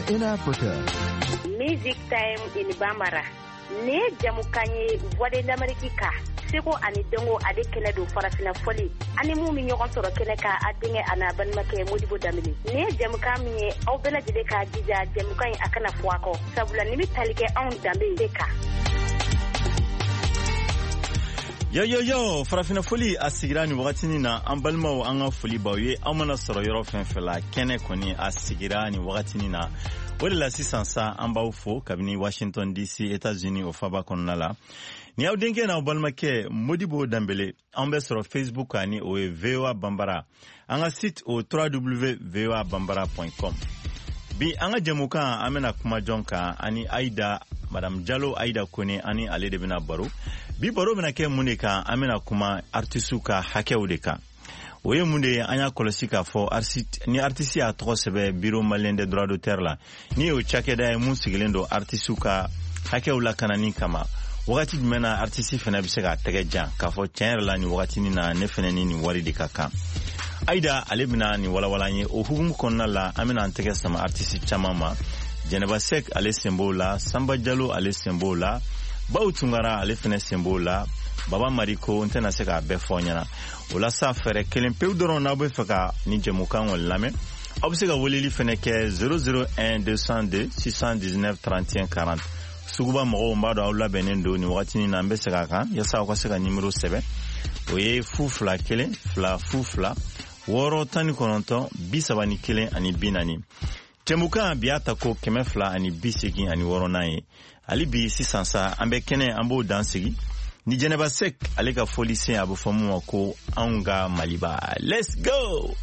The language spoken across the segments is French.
in Africa. Music Time in Bambara. Ne jamukanye voix d'Amérique ka. Seko ani dongo ade kene do farafina foli. Ani mu mi ñogon soro kene ka adinge ana banmake Modibo Damini. Ne jamuka mi aw bela jide ka dija jamukan akana fuako. Sabula ni mi talike on dambe deka. Yo, farafina foli asigira ni wakati ni na ambalma wa anga foli bawe amana soro yoro fenfela kene koni asigira ni wakati ni na wale la sisansa amba ufo kabini Washington DC Etats-Unis ofaba konala ni audenge na ambalma ke Modibo Dambele ambe soro Facebook ani oe VOA Bambara anga site o www.voabambara.com bi anga jamuka amena kuma jonka ani Aida Madame Jallo Aida Kone ani alede bina baro bi baro bena ke munika amena kuma artistu ka hakew de ka oye munde anya kolosika fo ni artiste a trop sebe bureau malien de droit d'auteur la ni o chakeda e mun sigilendo artistu ka hakew la kanani kama wakati mena artiste fena bisega tegeja ka fo tiens la ni wakati ni na ne fena ni wari de kaka Aida alebina ni wala nye o hugum konna la amena antege sama artiste chamama Jeneba Sek ale sembola Samba Jallo ale sembola Baw Tungara ale fene sembola Baba Mariko ntena seka befonyana ola sa fere kelen pew doron na be faka ni jemukan wallame obsega wolili fene ke 001 202 619 31 40 suguba mo mbado awla benendo ni wakati ni nambe seka kan yasa ko seka numero 7 oye fufla kelen fla fufla woro tani kononto bisabani kelen ani binani Temuka biata ko kemefla ani bisegi ani woronaye ali bi sisansa ambe kene ambo dansigi ni Jeneba Sek alega folise abu fomu ko anga maliba. Let's go.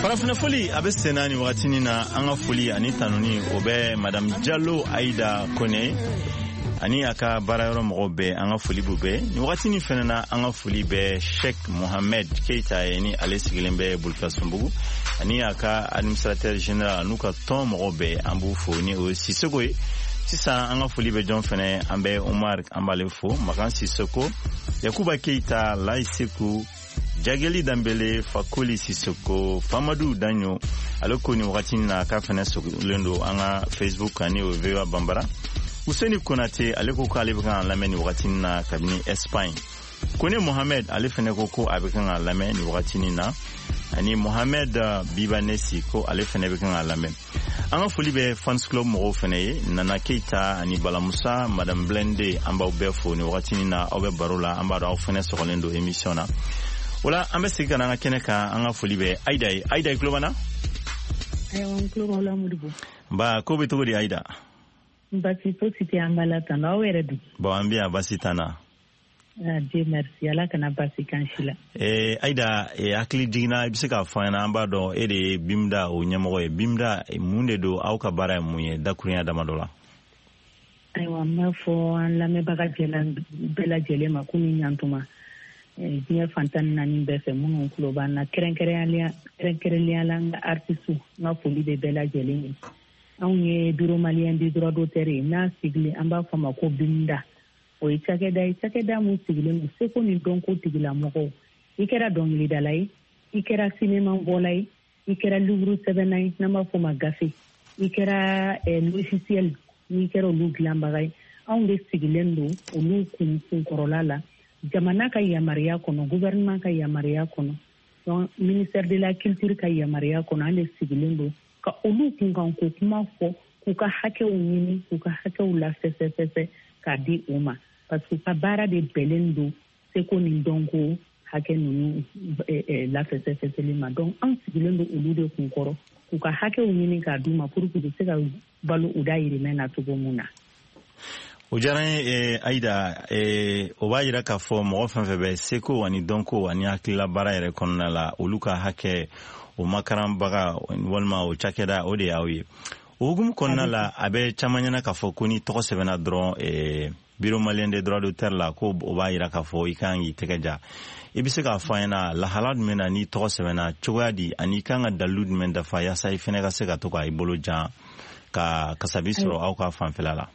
farafina foli abe senani watini na anga foli ani tanuni obe madame Jallo Aida Kone ani aka barayoro mogobe anga foli bube ni watini fenana anga foli be Sheikh Mohamed Keita ni ale sigilembe Bulkasumbugu ani aka administrateur général nuka ton mogobe ambu foni o Sisoko sisa anga foli be John Fene ambe Omar ambale fo makan Sisoko Yakuba Keita Laisiku Jageli Dambele Fakoli Sisoko Famadou Danyo aloko ni wakati na kafene lendo anga Facebook ani ovewa Bambara Useni Konate aleko ko alebkan lameni wakati na kabini Espagne Kone Mohamed alefene koko abekan lameni wakati na ani Mohamed Bibanesi ko alefene bekan lameni anga foli be fans club mo fene Nana Keita ani Balamusa Madame Blende amba obefo ni wakati na obe barola amba do fene sokolendo emission na wala ambe sigana nga keneka anga folibe Aida Globana ayon Globala mudubu ba ko beto di Aida basi to siti ambala tanda weredu ba ambia basi tana je merci ala kana basi kanshila Aida akli digna bisika fana amba do ede bimda o nyamo bimda munde do auka bara munye dakunya damadola aywa mafo an la me baga jelan bela jele makumi nyantuma Dia fantan nani befe munu kuloba na kerenkerelia langa artistu nga foli de bela jelini aunye bureau malien du droit d'auteur na sigli amba fama ko binda o itakeda mu sigli mu seko ni donko tigila moko ikera dongli dalai ikera cinema volai ikera livre 7 na ma foma gafi ikera logiciel ni kero luglambagai aunde siglendo o lu kun korolala jamana ka yamaria kono gouvernement ka yamaria kono donc ministère de la culture ka yamaria kono ande sigilendo ka olu kungan ko kuma fo ku ka hake unini ku ka hake ula fese ka di uma parce que ka bara de belendo se ko ni donko hake nunu la fese lima donc an sigilendo olu de kunkoro ku ka hake unini ka duma pour que se ka balu udairi mena to bomuna Ujaran Aida obayira ka fo mo fanfebe seko wani donko wani akila bara yere konna la uluka hake o makaram baga walma o chakeda o de yawi ogum konna la abe chamanyana ka fo kuni to sebena dron bureau malien de droit d'auteur la ko obayira ka fo ikangi tekeja ibise ka fo yana la halad mena ni to sebena chugadi ani kanga dalud men da fa ya sai fenega se ka to ka iboloja ka kasabisro au ka fanfelala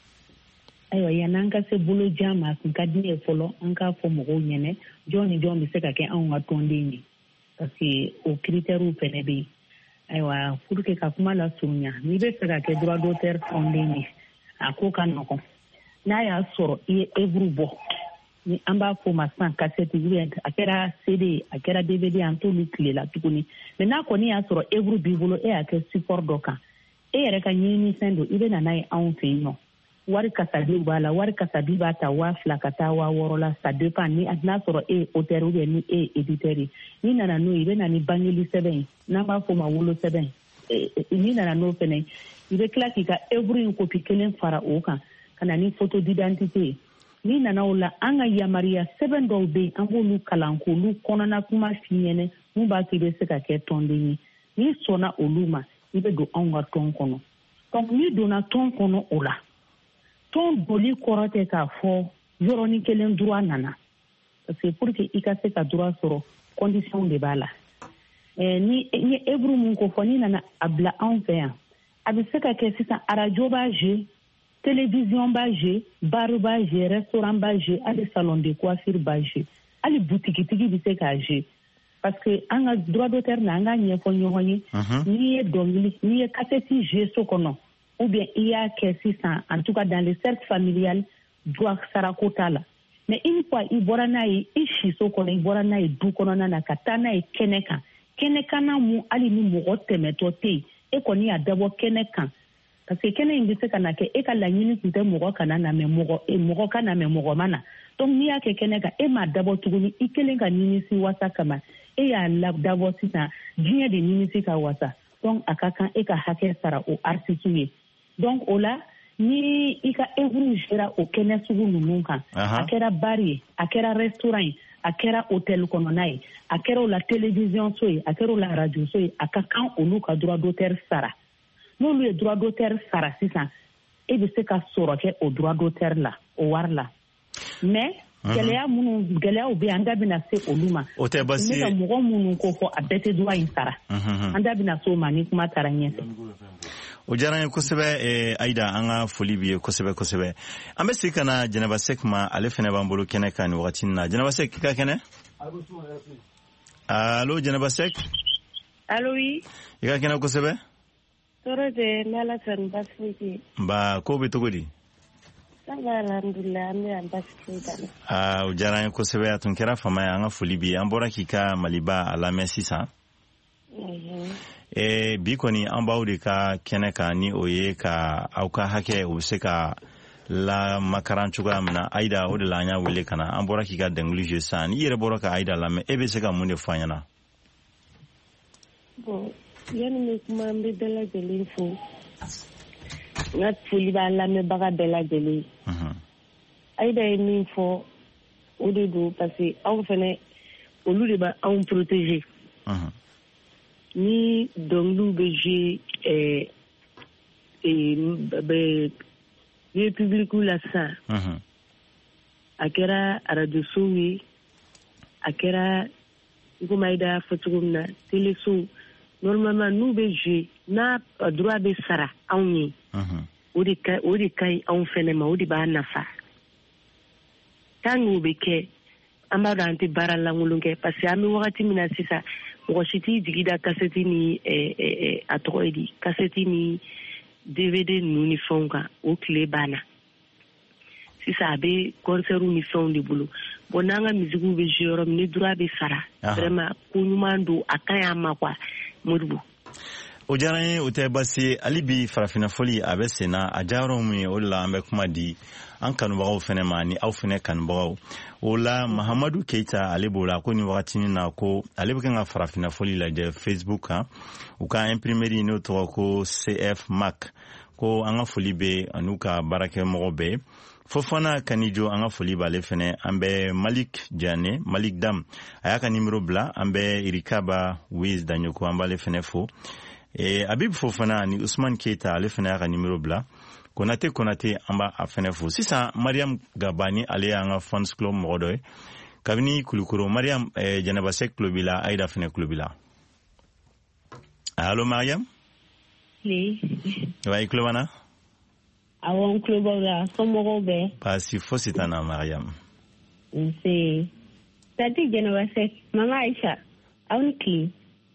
ayo yananga se bolo jama nkadine folo anka fo mo nyene joni bi se ka ke an wa tondeni parce que au critère ou penebi ayo pour que ka kuma la sunya ni be se ka ke droit d'auteur tondeni akoka noko na ya soro every bo ni amba fo ma san cassette event akera CD akera DVD anto nuclé la tukuni mais na ko ni ya soro every bibolo ake support doka yere ka nyini sendo ibe na nai an fe no wari kasabi bala wari kasabi bata wa flakata wa worola ça dépend ni adna soro auteur ou ni éditeur ni nana no ibe na ni bangeli 7 na ba fo ma wolo 7 ni nana no fene ibe klaki ka every copy kelen fara oka kana ni photo d'identité ni nana ola anga ya Maria 7 do be ango lu kalanko lu konana kuma finyene mu ba kibe se ka ke tondeni ni sona oluma ibe do anga ton kono donc ni dona ton kono ola ton boli korote ka fo yoroni kelen droit nana c'est pour que ikase ka droit soro condition de bala ni ebru mun ko foni nana abla en fait abise ka ke sita radio ba je télévision ba je bar ba je restaurant ba je ali salon de coiffure ba je ali boutique tigi bise ka je parce que anga droit d'auteur na anga nyefo nyohoni ni dongili ni kaseti je sokono ou bien il y a que 600 en tout cas dans le cercle familial doit sarakotala mais une fois il boranayi ishi sokono il boranayi du kono na katana e keneka na mu ali ni mo temeto te e koni ya dabo keneka parce que kene ingise kana ke e kala nyini tinte mo kana na me mo kana me mo mana donc ni ya ke keneka e ma dabo tuguni ikelenga nyini si wasa kama e ya la dabo sita jinya de nyini si ka wasa donc akaka e ka hake sara o artiste donc ola ni i ka œuvre gera o kɛnɛ sugu ninnu kan a kɛra bar ye a kɛra restaurant ye a kɛra hôtel kɔnɔna ye a kɛra o la télévision so ye a kɛra o la radio so ye a ka kan olu ka droit d'auteur sara n'olu ye droit d'auteur sara sisan e bɛ se ka sɔrɔ kɛ o droit d'auteur la o wari la mais gɛlɛyaw bɛ an da bɛna se olu ma o tɛ basi ne ka mɔgɔ minnu ko fɔ a bɛɛ tɛ droit in sara an da bɛna se o ma ni kuma taara ɲɛfɛ o diyara n ye kosɛbɛ Aida an ka foli b'i ye kosɛbɛ kosɛbɛ an bɛ segin ka na Jɛnɛba Sek ma ale fɛnɛ b'an bolo kɛnɛ kan nin wagati na Jɛnɛba Sek i ka kɛnɛ allo Jɛnɛba Sek allo oui i ka kɛnɛ kosɛbɛ tɔɔrɔ tɛ n'Ala sɔnna baasi foyi tɛ yen nba ko bɛ cogo di alhamdulillah an bɛ yan baasi foyi tɛ yen o diyara n ye kosɛbɛ a tun kɛra fama ye an ka foli b'i ye an bɔra k'i ka Maliba a lamɛn sisan bi kɔni an b'aw de ka kɛnɛ kan ni o ye ka aw ka hakɛ o bɛ se ka la makaran cogoya min na Aida o de la an y'a wele ka na an bɔra k'i ka dɛnkili jouer sisan n'i yɛrɛ bɔra ka Aida lamɛn e bɛ se ka mun de fɔ an ɲɛna bon yanni n bɛ kuma n bɛ bɛɛ lajɛlen fo n ka foli b'a lamɛnbaga bɛɛ lajɛlen Aida ye min fɔ o de don parce que anw fɛnɛ olu de b'anw protéger ni dɔnkiliw bɛ jouer lieu public la sisan a kɛra arajosow ye a kɛra komi Aida y'a fɔ cogo min na télésow normalement n'u bɛ jouer n'a droit bɛ sara anw ye o de ka ɲi anw fɛnɛ ma o de b'a nafa tant que o bɛ kɛ an b'a dɔn an tɛ baara lankolon kɛ parce que an bɛ wagati min na sisan mɔgɔ si t'i jigi da kasɛti ni a tɔgɔ ye di kasɛti ni DVD ninnu ni fɛnw kan o tile banna sisan a bɛ concert ni fɛnw de bolo bon n'an ka musique bɛ jouer yɔrɔ min ni droit bɛ sara vraiment ko ɲuman don a ka ɲi an ma quoi Modibo o diyara n ye o tɛ basi ye hali bi farafina fɔli a bɛ sen na a diyara mun ye o de la an bɛ kuma di an kanubagaw fɛnɛ ma ni aw fɛnɛ kanubagaw o la Mahamadu Keita ale b'o la ko ni wagatinin na ko ale bɛ kan ka farafina fɔli lajɛ Facebook kan u ka imprimerie n'o tɔgɔ ko CF Mac ko an ka foli bɛ an'u ka baarakɛmɔgɔ bɛɛ Fofana Kanijo an ka foli b'ale fɛnɛ an bɛ Malik Diane Malik Dam a y'a ka numéro bila an bɛ Irikaba Wiz Danyoko an b'ale fɛnɛ fo Habib Fofana ni Usman Keita ale fɛnɛ y'a ka numéro bila Konate an b'a a fɛnɛ fo sisan Mariam Gabani ale y'an ka fans club mɔgɔ dɔ ye kabini Kulukoro Mariam Jɛnɛba Sek tulo b'i la Aida fɛnɛ tulo b'i la allo Mariam wa i tulo b'an na awɔ n tulo b'aw la somɔgɔw bɛɛ baasi fosi t'an na Mariam nse tati Jɛnɛba Sek mama Aisha aw ni tile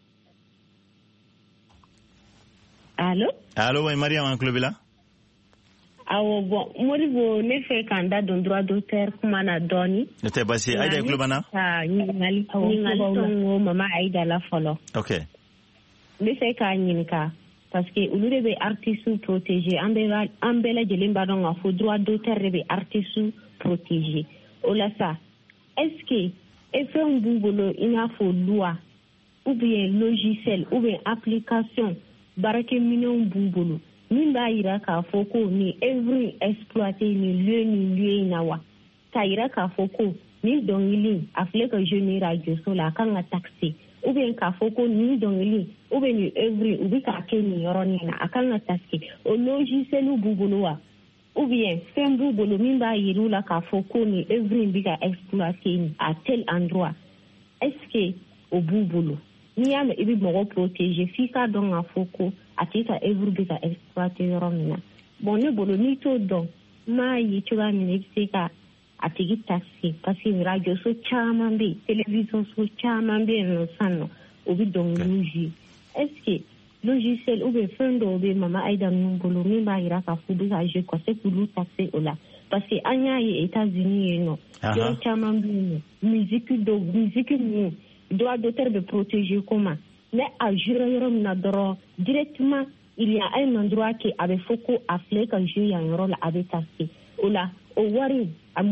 allo wa Mariam an tulo b'i la awɔ bon Modibo ne fɛ k'an da don droit d'auteur kuma na dɔɔni ne tɛ basi Aida i tulo b'an na ɲininkali tɔn ko mama Aida la fɔlɔ ok ne fɛ k'a ɲininka parce que olu de bɛ artistes protéger an bɛɛ lajɛlen b'a dɔn k'a fɔ droit d'auteur de bɛ artistes protéger o la sa est-ce que fɛnw b'u bolo i n'a fɔ loi ou bien logiciel ou bien application baarakɛminɛnw b'u bolo min b'a yira k'a fɔ ko ni œuvre exploité ni lieu in na wa k'a yira k'a fɔ ko ni dɔnkili a filɛ ka jouer radioso la a kan ka taxer ou bien k'a fɔ ko ni dɔnkili ou bien ni œuvre u bɛ k'a kɛ nin yɔrɔnin na a kan ka taxer o logiciel b'u bolo wa ou bien fɛn b'u bolo min b'a yir'u la k'a fɔ ko ni œuvre in bɛ ka exploiter à tel endroit est-ce que o b'u bolo n'i y'a mɛn i bɛ mɔgɔ protéger f'i k'a dɔn k'a fɔ ko a tɛ ka œuvre bɛ ka exploiter yɔrɔ min na bon ne bolo n'i t'o dɔn n m'a ye cogoya min na i bɛ se ka a tigi taxer parce que radio so caman bɛ yen télévision so caman bɛ yen nɔ sisan nɔ o bɛ dɔnkiliw jouer est-ce que logiciel ou bien fɛn dɔw bɛ mama Aida ninnu bolo min b'a yira k'a fɔ u bɛ ka jouer ka se k'olu taxer o la parce que an y'a ye États-Unis yen nɔ yɔrɔ caman bɛ yen nɔ musique ninnu droit d'auteur bɛ protéger comment mais a jouer yɔrɔ min na dɔrɔn directement il y a un endroit que a bɛ fɔ ko a filɛ ka jouer yan yɔrɔ la a bɛ taxer o la o wari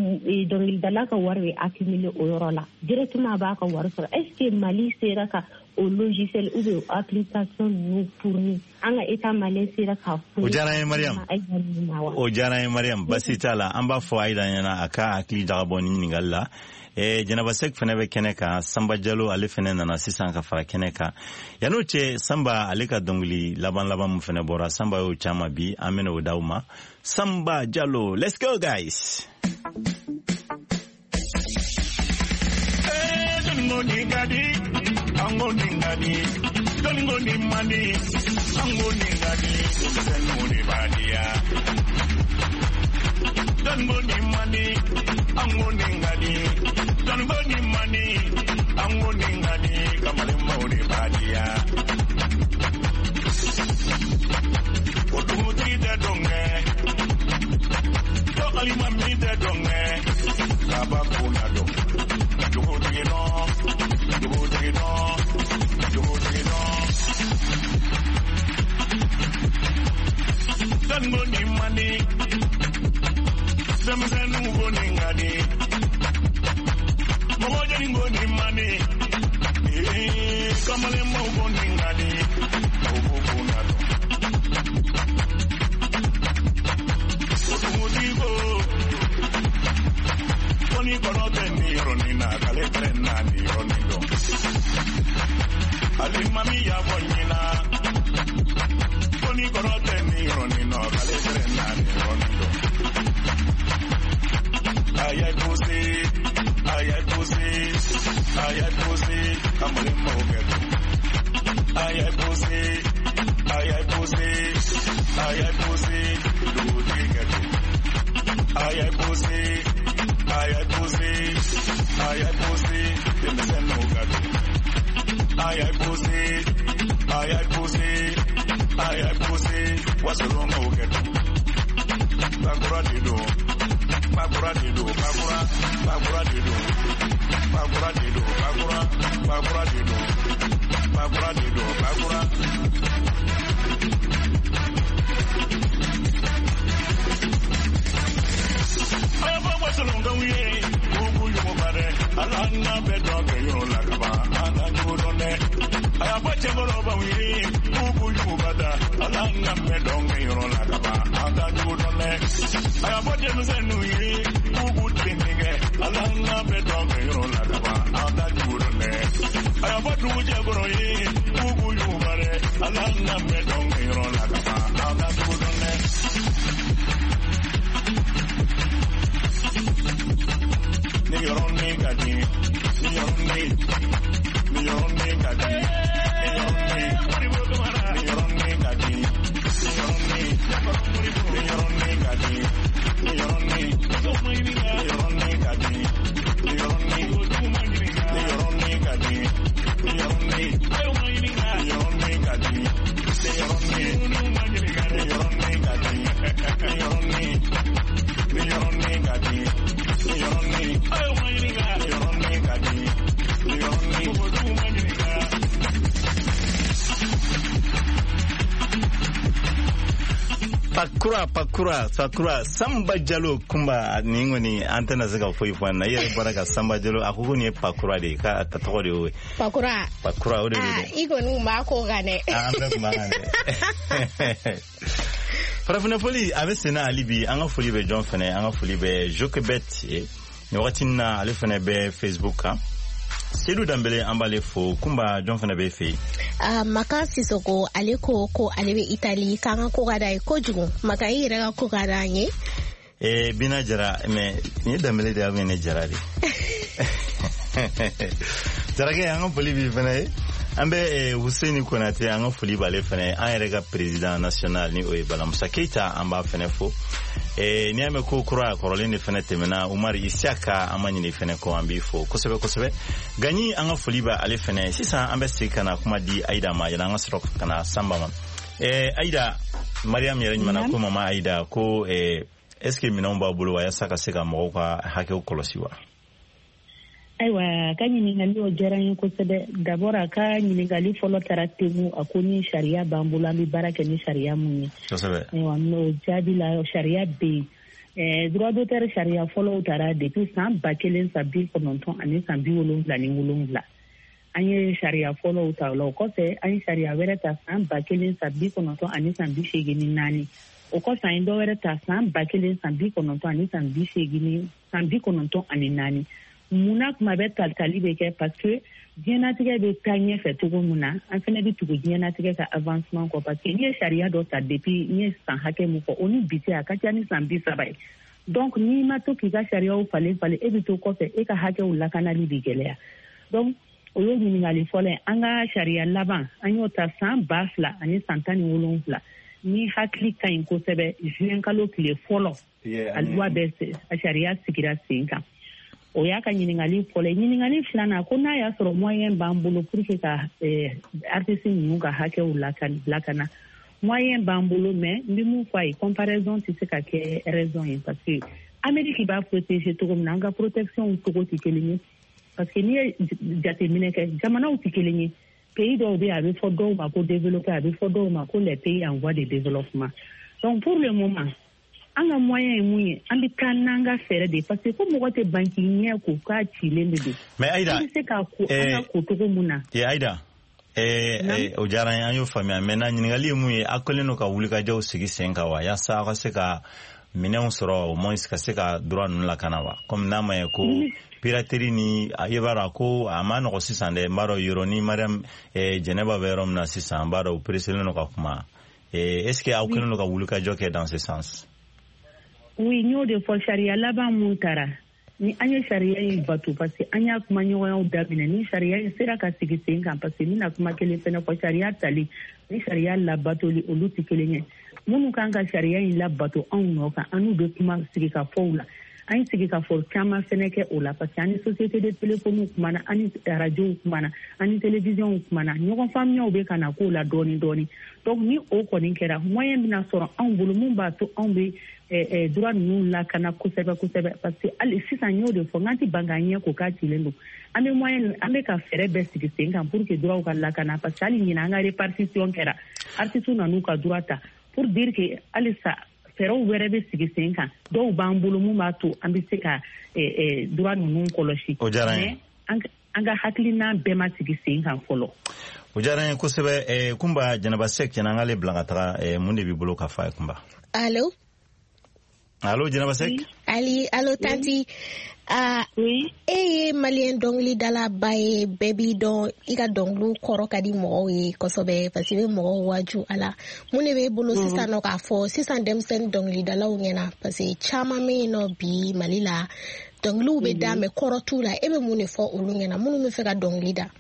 dɔnkilidala ka wari bɛ accumuler o yɔrɔ la directement a b'a ka wari sɔrɔ est-ce que Mali sera ka au logiciel ou aux applications nous fournit anga état malien sira ka fu o jara Mariam basitala amba fo aida yana aka akli daga boni ngalla janaba sek fene be keneka Samba Jallow ale fene nana sisan ka fara keneka yano che Samba ale ka dongli laban mu fene bora Samba yo chama bi amena o dauma Samba Jallow, let's go guys. What's wrong with it? Bakura dido. Sakura Samba Jallow kumba ningoni antena zaka foi fana yere baraka Samba Jallow akuko ni pakura de ka tatoko de we pakura ode de iko numa ko gane anda kumane Farafuna foli avesena alibi anga foli be John fene anga foli be Jokebet ni wakati na alifene be Facebook ha Seydou Dambele ambale fo kumba John fene be fe maka sisoko aleko ko alebe Italy kanga ko gada ko jugo maka ira ko gada nye bina jara me ni Dambele de amene jara de jara ke anga foli bi fene ambe Hussein Konate anga foli bale fene an rega president national ni o Bala Musa Keita amba fene fo ni ame ko kura Caroline fene temena Umar Isiaka amani ni fene ko ambi fo kosebe gani anga foli ba ale fene sisa ambe sikana kuma di Aida ma yana ngasro kana Samba man Aida Mariam yere nyima ko mama Aida ko est-ce que minomba bulu wa yasaka seka mo ka hake ukolosiwa aiwa ka ɲininkali o diyara n ye kosɛbɛ d'abord a ka ɲininkali fɔlɔ taara temu a ko ni sariya b'an bolo an bɛ baara kɛ ni sariya mun ye aiwa n'o jaabi la sariya bɛ yen droit d'auteur sariya fɔlɔw taara depuis san 1997 ani san 77 an ye sariya fɔlɔw ta la o kɔfɛ an ye sariya wɛrɛ ta san 1984 ani san 84 o kɔfɛ an ye dɔ wɛrɛ ta san 1000 san 19 ani san 94 munna kuma bɛ tali bɛ kɛ parce que diɲɛnatigɛ bɛ taa ɲɛfɛ cogo min na an fana bɛ tugu diɲɛnatigɛ ka avancement kɔ parce que n'i ye sariya dɔ ta depuis n ye san hakɛ min fɔ o ni bi cɛ a ka ca ni san 30 ye donc n'i ma to k'i ka sariyaw falen e bɛ to kɔfɛ e ka hakɛw lakanali bɛ gɛlɛya donc o y'o ɲininkali fɔlɔ ye an ka sariya laban an y'o ta san 2000 ani san 17 ni hakili ka ɲi kosɛbɛ juin kalo tile fɔlɔ a loi bɛ a sariya sigira sen kan o y'a ka ɲininkali fɔlɔ ɲininkali filanan ko n'a y'a sɔrɔ moyen b'an bolo pour que ka artiste ninnu ka hakɛw lakana moyen b'an bolo mais n bɛ mun fɔ a ye comparaison tɛ se ka kɛ raison ye parce que Amérique b'a protéger cogo min na an ka protection cogo tɛ kelen ye parce que n'i ye jateminɛ kɛ jamanaw tɛ kelen ye pays dɔw bɛ yen a bɛ fɔ dɔw ma ko développé a bɛ fɔ dɔw ma ko les pays en voie de développement donc pour le moment an ka moyen ye mun ye an bɛ taa n'an ka fɛɛrɛ de parce que ko mɔgɔ tɛ banki ɲɛ ko k'a cilen de don mais Aïda an bɛ se ka ko an ka ko cogo mun na Aïda o diyara n ye an y'o faamuya maintenant ɲininkali ye mun ye a kɛlen don ka wulikajɔw sigi sen kan wa yaasa a ka se ka minɛnw sɔrɔ au moins ka se ka droit ninnu lakana wa comme n'a ma ye ko piraterie ni i b'a dɔn ko a ma nɔgɔ sisan dɛ n b'a dɔn yɔrɔ ni Mariam Jɛnɛba bɛ yɔrɔ min na sisan n b'a dɔn u peresselen don ka kuma est-ce que aw kɛlen don ka wulikajɔ kɛ dans ce sens oui n y'o de fɔ sariya laban mun taara ni an ye sariya in bato parce que an y'a kuma ɲɔgɔnyaw daminɛ ni sariya in sera ka sigi sen kan parce que n bɛna kuma kelen fɛnɛ fɔ sariya tali ni sariya labatoli olu tɛ kelen ye minnu kan ka sariya in labato anw nɔ kan an n'u bɛ kuma sigi ka fɔw la an ye sigi ka fɔ caman fɛnɛ kɛ o la parce que an ni société de téléphone kumana an ni radio kumana an ni télévision kumana ɲɔgɔn faamuyaw bɛ ka na k'o la dɔɔni dɔɔni donc ni o kɔni kɛra moyen bɛna sɔrɔ anw bolo mun b'a to anw bɛ droit ninnu lakana kosɛbɛ kosɛbɛ parce que hali sisan n y'o de fɔ n k'an tɛ ban k'an ɲɛ ko k'a cilen don an bɛ moyen an bɛ ka fɛɛrɛ bɛɛ sigi sen kan pour que droit ka lakana parce que hali ɲinan an ka répartition kɛra artistes nan'u ka droit ta pour dire que halisa fɛɛrɛw wɛrɛ bɛ sigi sen kan dɔw b'an bolo mun b'a to an bɛ se ka droit ninnu kɔlɔsi mais an ka hakilina bɛɛ ma sigi sen kan fɔlɔ o diyara n ye kosɛbɛ Kunba Jɛnɛba Sek cɛna an k'ale bila ka taga mun de b'i bolo ka fɔ a ye Kunba allo Jɛnɛba Sek allo tanti oui ye malien dɔnkilidala ba ye bɛɛ b'i dɔn i ka dɔnkiliw kɔrɔ ka di mɔgɔw ye kosɛbɛ parce que i bɛ mɔgɔw waaju a la mun de b'e bolo sisan nɔ k'a fɔ sisan denmisɛnnin dɔnkilidalaw ɲɛna parce que caman bɛ yen nɔ bi Mali la dɔnkiliw bɛ da mais kɔrɔ t'u la e bɛ mun de fɔ olu ɲɛna minnu bɛ fɛ ka dɔnkili da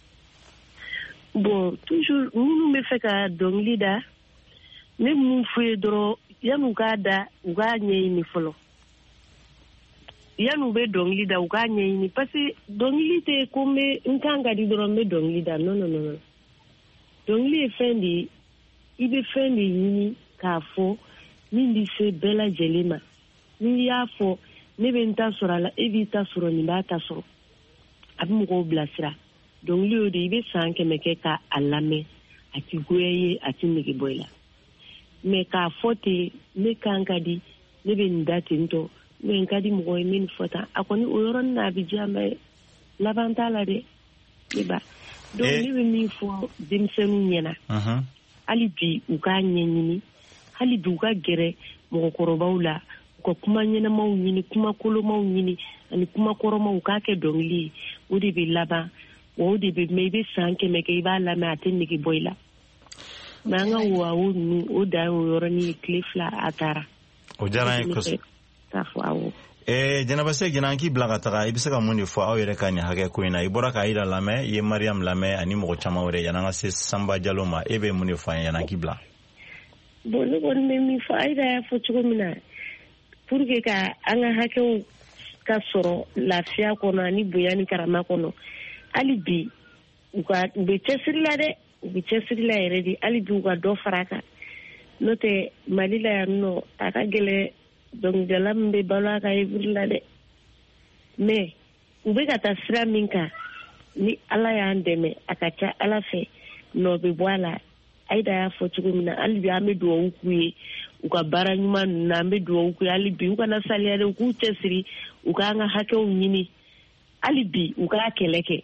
bon toujours minnu bɛ fɛ ka dɔnkili da ne mun f'u ye dɔrɔn yan'u k'a da u k'a ɲɛɲini fɔlɔ yan'u bɛ dɔnkili da u k'a ɲɛɲini parce que dɔnkili tɛ ko n kan ka di dɔrɔn n bɛ dɔnkili da non dɔnkili ye fɛn de ye i bɛ fɛn de ɲini k'a fɔ min bɛ se bɛɛ lajɛlen ma n'i y'a fɔ ne bɛ n ta sɔrɔ a la e b'i ta sɔrɔ nin b'a ta sɔrɔ a bɛ mɔgɔw bilasira dɔnkili y'o de i bɛ san 100 kɛ k'a lamɛn a ti goya ye a ti nege bɔ i la mais k'a fɔ ten ne kan ka di ne bɛ nin da ten tɔ mais n ka di mɔgɔ ye min fɔ tan a kɔni o yɔrɔnin na a bɛ diya mais laban t'a la dɛ ne ba donc ne bɛ min fɔ denmisɛnninw ɲɛna hali bi u k'a ɲɛɲini hali bi u ka gɛrɛ mɔgɔkɔrɔbaw la u ka kuma ɲɛnamaw ɲini kuma kolomaw ɲini ani kuma kɔrɔmaw u k'a kɛ dɔnkili ye o de bɛ laban wa o de bɛ mɛ i bɛ san 100 kɛ i b'a lamɛn a tɛ nege bɔ i la mais an ka wawo ninnu o dan ye o yɔrɔnin ye tile 2 a taara o diyara n ye kosɛbɛ Jɛnɛba Sek jɛna an k'i bila ka taga i bɛ se ka mun de fɔ aw yɛrɛ ka nin hakɛ ko in na i bɔra ka Aïda lamɛn i ye Mariam lamɛn ani mɔgɔ caman wɛrɛ yan'an ka se Samba Jalo ma e bɛ mun de fɔ an ye yan'an k'i bila bon ne kɔni bɛ min fɔ Aïda y'a fɔ cogo min na pour que ka an ka hakɛw ka sɔrɔ lafiya kɔnɔ ani bonya ni karama kɔnɔ hali bi u bɛ cɛsiri la dɛ u bɛ cɛsiri la yɛrɛ de hali bi u ka dɔ fara a kan n'o tɛ Mali la yan nɔ a ka gɛlɛn dɔnkilidala min bɛ balo a ka yebiri la dɛ mais u bɛ ka taa sira min kan ni Ala y'an dɛmɛ a ka ca Ala fɛ nɔ bɛ bɔ a la Aïda y'a fɔ cogo min na hali bi an bɛ dugawu k'u ye u ka baara ɲuman ninnu na an bɛ dugawu k'u ye hali bi u kana saliya dɛ u k'u cɛsiri u k'an ka hakɛw ɲini hali bi u k'a kɛlɛ kɛ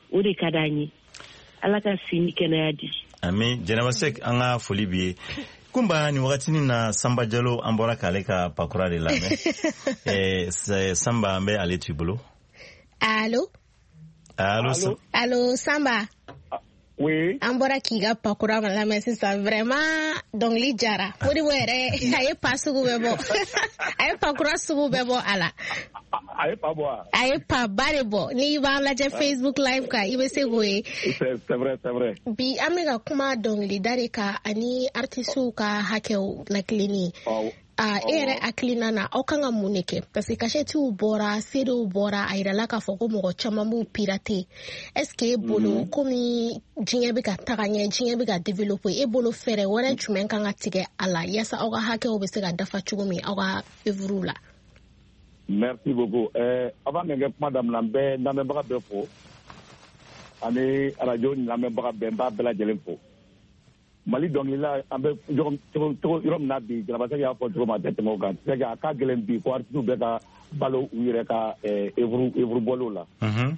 o de ka d'an ye ala ka si ni kɛnɛya di. Ami Jɛnɛba Sek an ka foli b'i ye. Kumba ni wagatinin na Samba Jalo an bɔra k'ale ka pakura de lamɛn. Samba an bɛ ale t'i bolo. Allo Samba. Oui. An bɔra k'i ka pakura lamɛn sisan vraiment dɔnkili jara. Modibo yɛrɛ a ye pa sugu bɛɛ bɔ. A ye pakura sugu bɛɛ bɔ a la. A ye pa bɔ wa? A ye pa ba de bɔ. N'i b'an lajɛ Facebook live kan i bɛ se k'o ye. C'est vrai. Bi an bɛ ka kuma dɔnkilida de kan ani artistes ka hakɛw lakilenni. E yɛrɛ hakilina na aw kan ka mun de kɛ parce que cachetiw bɔra CDw bɔra a yirala k'a fɔ ko mɔgɔ caman b'u pirate est-ce que e bolo komi diɲɛ bɛ ka taga ɲɛ diɲɛ bɛ ka développer e bolo fɛɛrɛ wɛrɛ jumɛn kan ka tigɛ a la yaasa aw ka hakɛw bɛ se ka dafa cogo min aw ka œuvre la. Merci beaucoup. Avant de kuma daminɛ n bɛ lamɛnbaga bɛɛ fo ani radio lamɛnbaga bɛɛ n b'a bɛɛ lajɛlen fo. Mali dɔnkilila an bɛ yɔrɔ min na bi Jɛnɛba y'a fɔ cogo min a tɛ tɛmɛ o kan c'est que a ka gɛlɛn bi ko artistes bɛ ka balo u yɛrɛ ka œuvre bɔliw la.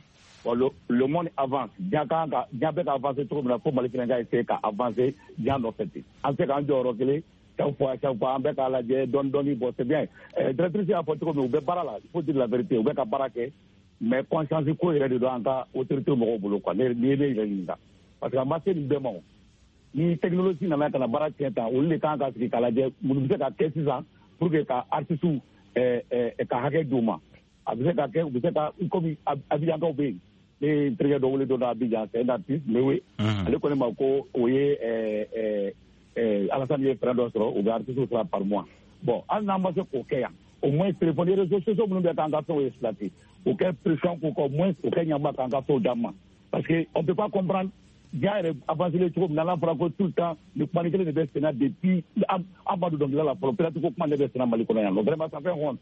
Le monde avance diɲɛ bɛ ka avancer cogo min na fo Mali fana ka essayer ka avancer diɲɛ nɔfɛ ten an tɛ k'an jɔ yɔrɔ kelen chaque fois an bɛ k'a lajɛ dɔɔni bon c'est bien directrice y'a fɔ cogo min u bɛ baara la il faut dire la vérité u bɛ ka baara kɛ mais conscience ko yɛrɛ de don an ka autorité mɔgɔw bolo quoi ni ye ne yɛrɛ ɲininka parce que a ma se nin bɛɛ ma o. Ni technologie nana ka na baara tiɲɛ tan olu de kan ka sigi k'a lajɛ mun bɛ se ka kɛ sisan pour que ka artistes ka hakɛ d'u ma a bɛ se ka kɛ u bɛ se ka komi Abidjankaw bɛ yen ne ye n terikɛ dɔ wele don Abidjan c'est un artiste Mewe ale ko ne ma ko o ye Alassane ye frère dɔ sɔrɔ u bɛ artistes sɔrɔ par mois bon hali n'an ma se k'o kɛ yan au moins téléphone réseaux sociaux minnu bɛ k'an ka fɛnw exploiter o kɛ pression k'u kan au moins o kɛ ɲanba k'an ka fɛnw d'an ma parce que on peut pas comprendre. Diɲɛ yɛrɛ avancé cogo min na n'a fɔra ko tout le temps ni kuma kelen de bɛ senna depuis an ma don dɔnkilida la fɔlɔ peut-être ko kuma de bɛ senna Mali kɔnɔ yan nɔ vraiment ça fait honte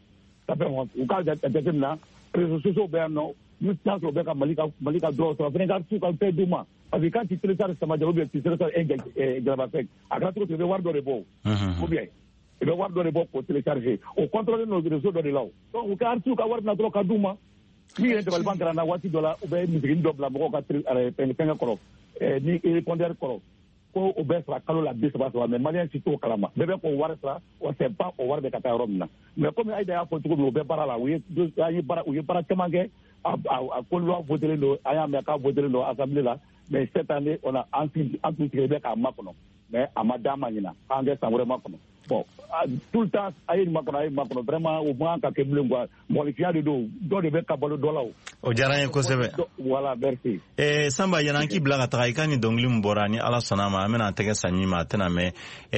u k'a jateminɛ réseaux sociaux bɛ yan nɔ n'u t'a sɔrɔ u bɛ ka Mali ka dɔrɔn sɔrɔ fɛnɛ ka s'u ka fɛn d'u ma parce que quand tu télécharges Samba Jalo ou bien tu télécharges Jɛnɛba Sek a kɛra cogo i bɛ wari dɔ de bɔ ou bien i bɛ wari dɔ de bɔ k'o télécharger o contrôler n'o réseau dɔ de la o donc u ka artistes ka wari na dɔrɔn ka d'u ma ni yɛrɛ dabaliban kɛra na waati dɔ la u bɛ misigini dɔ bila mɔgɔw ka fɛngɛ kɔrɔ ni répondeur kɔrɔ ko o bɛ sara kalo la 30 mais malien si t'o kalama bɛɛ bɛ k'o wari sara wa c'est pas o wari bɛ ka taa yɔrɔ min na mais comme Aïda y'a fɔ cogo min u bɛ baara la u ye baara caman kɛ a ko loi votelen don an y'a mɛn k'a votelen don assemblée la mais cette année on a an tun tigɛ bɛ k'a makɔnɔ mais a ma d'an ma ɲina k'an kɛ san wɛrɛ makɔnɔ bon tout le temps a ye nin makɔnɔ vraiment o man ka kɛ bilen quoi mɔgɔninfinya de don dɔ de bɛ ka balo dɔ la o diyara n ye kosɛbɛ voilà merci Samba yanni an k'i bila ka taga i ka nin dɔnkili min bɔra ni Ala sɔnna a ma an bɛna an tɛgɛ san ɲi ma a tɛna mɛn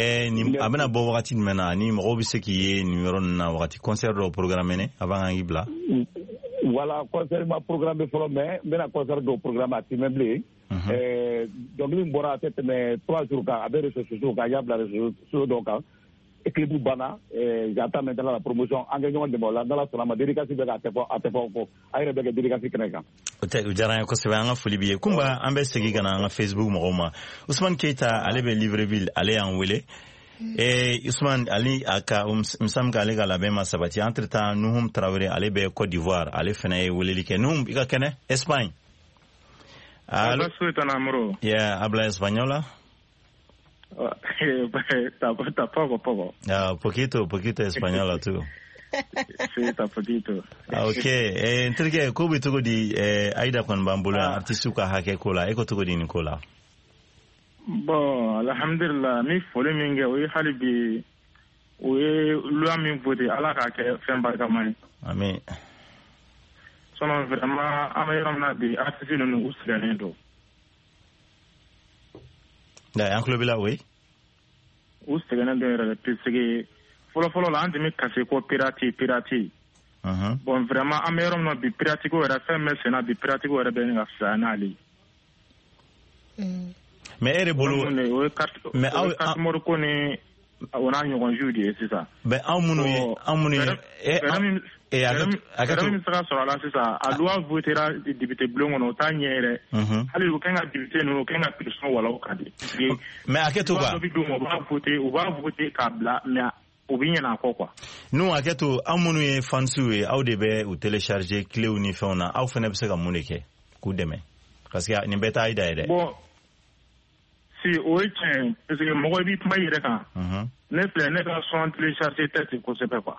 a bɛna bɔ wagati jumɛn na ni mɔgɔw bɛ se k'i ye nin yɔrɔ ninnu na wagati concert dɔw programmé avant an k'i bila voilà concert ma programmé fɔlɔ mais n bɛna concert dɔw programmé a ti mɛn bilen dɔnkili min bɔra a tɛ tɛmɛ 3 jours kan a bɛ réseaux sociaux kan a y'a bila réseaux sociaux dɔw kan équipe banna j'attends maintenant la promotion an kɛ ɲɔgɔn dɛmɛ o la n'Ala sɔnna ma dédicace bɛ kɛ a tɛ fɔ a yɛrɛ bɛ kɛ dédicace kɛnɛ kan o diyara n ye kosɛbɛ an ka foli b'i ye Kumba an bɛ segin ka na an ka Facebook mɔgɔw ma Usman Keita ale bɛ Libreville ale y'an wele Usman ali aka misam ka ale ka labɛn ma sabati entre temps Nuhum Traoré ale bɛ Côte d'Ivoire ale fana ye weleli kɛ Nuhum i ka kɛnɛ Espagne allo habla española poco. Poquito española tú. Sí, está poquito. Okay, entonces ko bi tugo di Aïda kon bambula artiste ka hake kola e ko tugo di Nicola. Bon, alhamdulillah mi fole minge o halibi o loi min voté ala ka ke fen barka mani. Amen. Sono vraiment amayram bi artiste no usgane do. Da yan club la oui. Usgane do era pisigi folo la andi mi kase ko pirati. Bon vraiment amayram no bi pirati ko era fen mesena bi pirati ko era ben ga sanali. Mais ere bolo mais aw morko ni ona ɲɔgɔn judi c'est ça ben amunu akatu mi sera sur la c'est ça a loi votera député blongo no ta nyere hali ko kenga député no kenga person wala o kadi mais akatu ba o ba voter kabla mais o bi nyana ko quoi nous akatu amunu e fansu e aw de be o télécharger clé ou ni fona aw fene be se ka munike ku deme parce que nin beta Aïda yɛrɛ bon si o ye tiɲɛ parce que mɔgɔ b'i kuma yɛrɛ kan ne filɛ ne ka son télécharger tɛ kosɛbɛ quoi.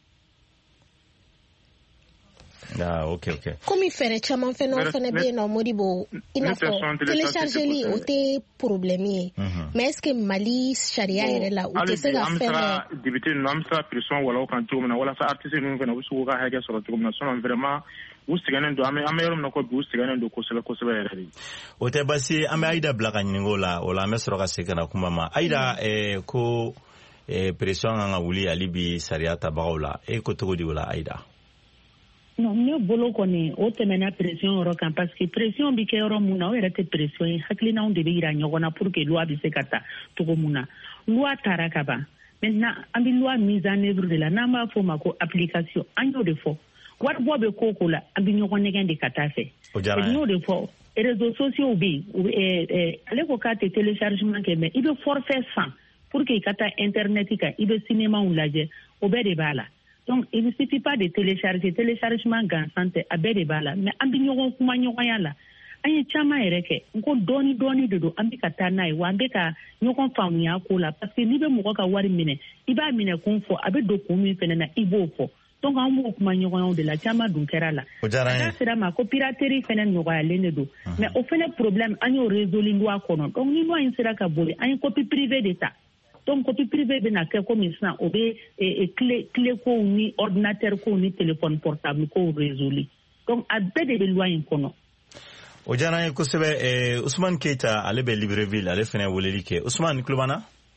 ok komi fɛrɛ caman fɛnɛ bɛ yen nɔ Modibo i n'a fɔ téléchargeli o tɛ problème ye mais est ce que Mali sariya yɛrɛ la u tɛ se ka fɛn député ninnu an bɛ se ka pression wala o kan cogo min na walasa artiste ninnu fana u bɛ se k'u ka hakɛ sɔrɔ cogo min na sinon vraiment u sɛgɛnnen don an bɛ yɔrɔ min na ko bi u sɛgɛnnen don kosɛbɛ yɛrɛ de. o tɛ basi an bɛ Aïda bila ka ɲininka o la an bɛ sɔrɔ ka segin ka na kuma ma Aïda ko pression kan ka wuli hali bi sariya tabagaw la ko cogo di o la Aïda. non ne bolo kɔni o tɛmɛna pression yɔrɔ kan parce que pression bi kɛ yɔrɔ mun na o yɛrɛ tɛ pression ye hakilinaw de bɛ yira ɲɔgɔn na pour que loi bɛ se ka ta cogo mun na loi taara ka ban maintenant an bɛ loi mise en œuvre de la n'an b'a fɔ o ma ko application an y'o de fɔ waribɔ bɛ ko o ko la an bɛ ɲɔgɔn nɛgɛn de ka taa fɛ n y'o de fɔ réseaux sociaux bɛ yen ale ko k'a tɛ téléchargement kɛ mais i bɛ forfait san pour que i ka taa internet kan i bɛ cinémaw lajɛ o bɛɛ de b'a la. Donc, il ne suffit pas de téléchargement gansan tɛ a bɛɛ de b'a la mais an bɛ ɲɔgɔn kuma ɲɔgɔnya la an ye caman yɛrɛ kɛ n ko dɔɔni de don an bɛ ka taa n'a ye wa an bɛ ka ɲɔgɔn faamuya ko la parce que n'i bɛ mɔgɔ ka wari minɛ i b'a minɛ kun fɔ a bɛ don kun min fɛnɛ na i b'o fɔ donc an b'o kuma ɲɔgɔnyaw de la caman dun kɛra la n'a sera ma ko piraterie fɛnɛ nɔgɔyalen de don mais o fɛnɛ problème an y'o résolu loi kɔnɔ donc ni loi in sera ka boli an ye copie privée de ta. Donc, copie privée bɛna kɛ comme sisan o bɛ clé kow ni ordinateur kow ni téléphone portable kow résolu donc a bɛɛ de bɛ loi in kɔnɔ. o diyara n ye kosɛbɛ Usman Keita ale bɛ Libreville ale fɛnɛ weleli kɛ Usman tulo b'an na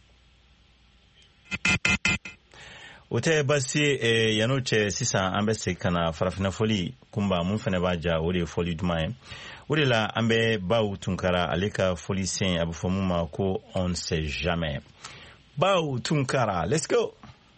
o tɛ basi ye yan'o cɛ sisan an bɛ segin ka na farafinna fɔli kunba mun fɛnɛ b'a ja o de ye fɔli duman ye o de la an bɛ Bawu Tunkara ale ka fɔli sen a bɛ fɔ mun ma ko on sait jamais. Bawu Tunkara, let's go.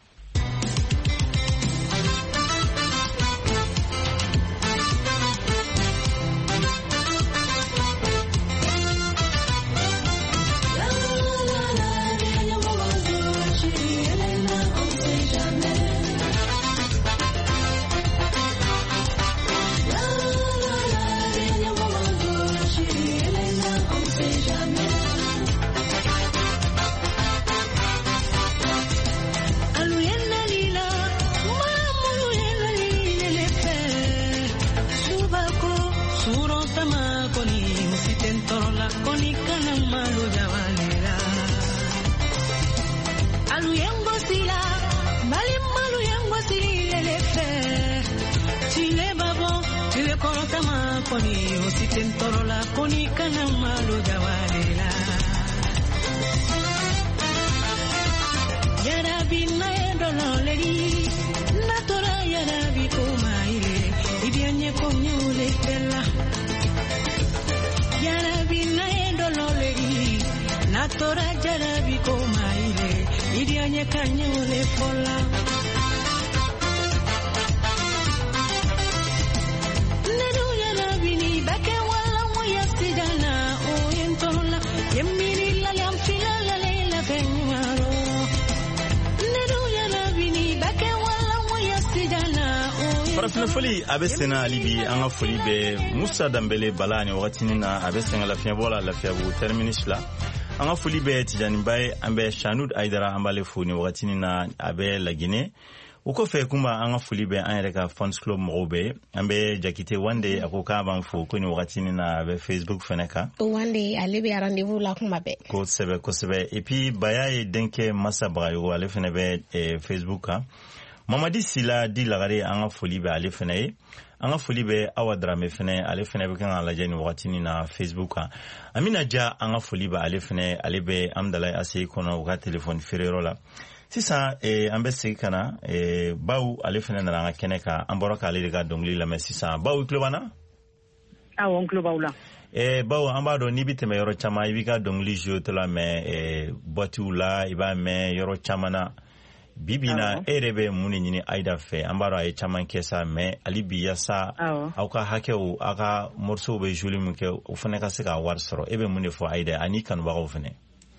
foli a bɛ senna hali bi an ka foli bɛ Musa Danbele Bala ni wagatinin na a bɛ sen lafiɲɛbɔ la Lafiyabugu terminus la an ka foli bɛ Tijani Baye an bɛ Shanud Aidara an b'ale fo ni wagatinin na a bɛ Laginɛ o kɔfɛ kunba an ka foli bɛ an yɛrɛ ka fans club mɔgɔw bɛ an bɛ Jakite Wande a ko k'a b'an fo ko ni wagatinin na a bɛ Facebook fɛnɛ kan Wande ale bɛ rendez-vous la kuma bɛɛ kosɛbɛ et puis Baya ye denkɛ Masa Bagayogo ale fɛnɛ bɛ Facebook kan Mamadi Sila di lagare an ka foli bɛ ale fɛnɛ ye an ka foli bɛ Awa Drame fɛnɛ ale fɛnɛ bɛ kan ka lajɛ ni wagatinin na Facebook kan Amina Ja an ka foli bɛ ale fɛnɛ ale bɛ Amdalaye Aseye kɔnɔ u ka téléphone feereyɔrɔ la sisan an bɛ segin ka na Bawu ale fɛnɛ nana an ka kɛnɛ kan an bɔra k'ale de ka dɔnkili lamɛn sisan Bawu tulo b'an na awɔ n tulo b'aw la Bawu an b'a dɔn n'i bɛ tɛmɛ yɔrɔ caman i b'i ka dɔnkili jouer tɔ la mɛn boîtiw la i b'a mɛn yɔrɔ caman na bibi na e yɛrɛ bɛ mun de ɲini Aida fɛ an b'a dɔn a ye caman kɛ sa mais hali bi yasa aw ka hakɛw aw ka morceau bɛ jouer min kɛ o fana ka se ka wari sɔrɔ e bɛ mun de fɔ Aida ani kanubagaw fana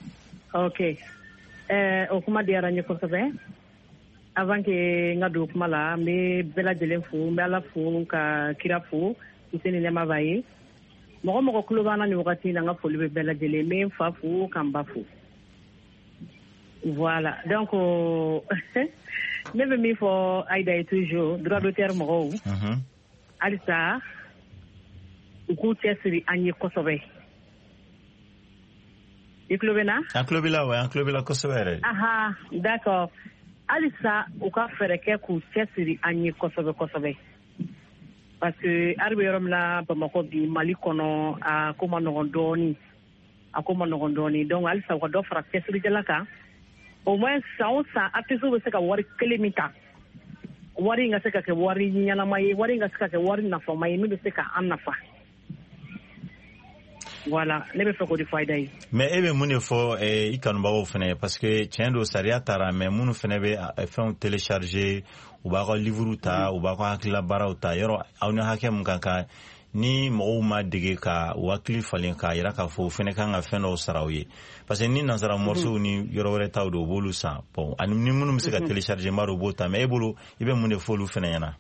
ok o kuma diyara n ye kosɛbɛ avant que n ka don kuma la n bɛ bɛɛ lajɛlen fo n bɛ Ala fo ka kira fo kisi ni nɛɛma b'a ye mɔgɔ kulo b'an na ni wagati na n ka foli bɛ bɛɛ lajɛlen n bɛ n fa fo ka n ba fo voilà donc ne bɛ min fɔ Aïda ye toujours droit d'auteur mɔgɔw halisa u k'u cɛsiri an ye kosɛbɛ i tulo bɛ na an tulo b'i la an tulo b'i la kosɛbɛ yɛrɛ d'accord halisa u ka fɛɛrɛ kɛ k'u cɛsiri an ye kosɛbɛ parce que arabe yɔrɔ min na Bamakɔ bi Mali kɔnɔ a ko ma nɔgɔn dɔɔni donc halisa u ka dɔ fara cɛsirijala kan au moins san o san artiste bɛ se ka wari kelen min ta wari in ka se ka kɛ wari ɲɛnama ye wari in ka se ka kɛ wari nafama ye min bɛ se ka an nafa voilà ne bɛ fɛ k'o de fɔ Aïda ye. mais e bɛ mun de fɔ i kanubagaw fana parce que tiɲɛ don sariya taara mais minnu fana bɛ fɛnw télécharger u b'a ka livre ta u b'a ka hakilila baaraw ta yɔrɔ aw ni hakɛ mun ka kan ni mɔgɔw ma dege ka u hakili falen k'a yira k'a fɔ u fana kan ka fɛn dɔw sara u ye parce que ni nansara morceau ni yɔrɔ wɛrɛ taw don u b'olu san bon ani ni minnu bɛ se ka télécharger ma u b'o ta mais e bolo i bɛ mun de fɔ olu fana ɲɛna.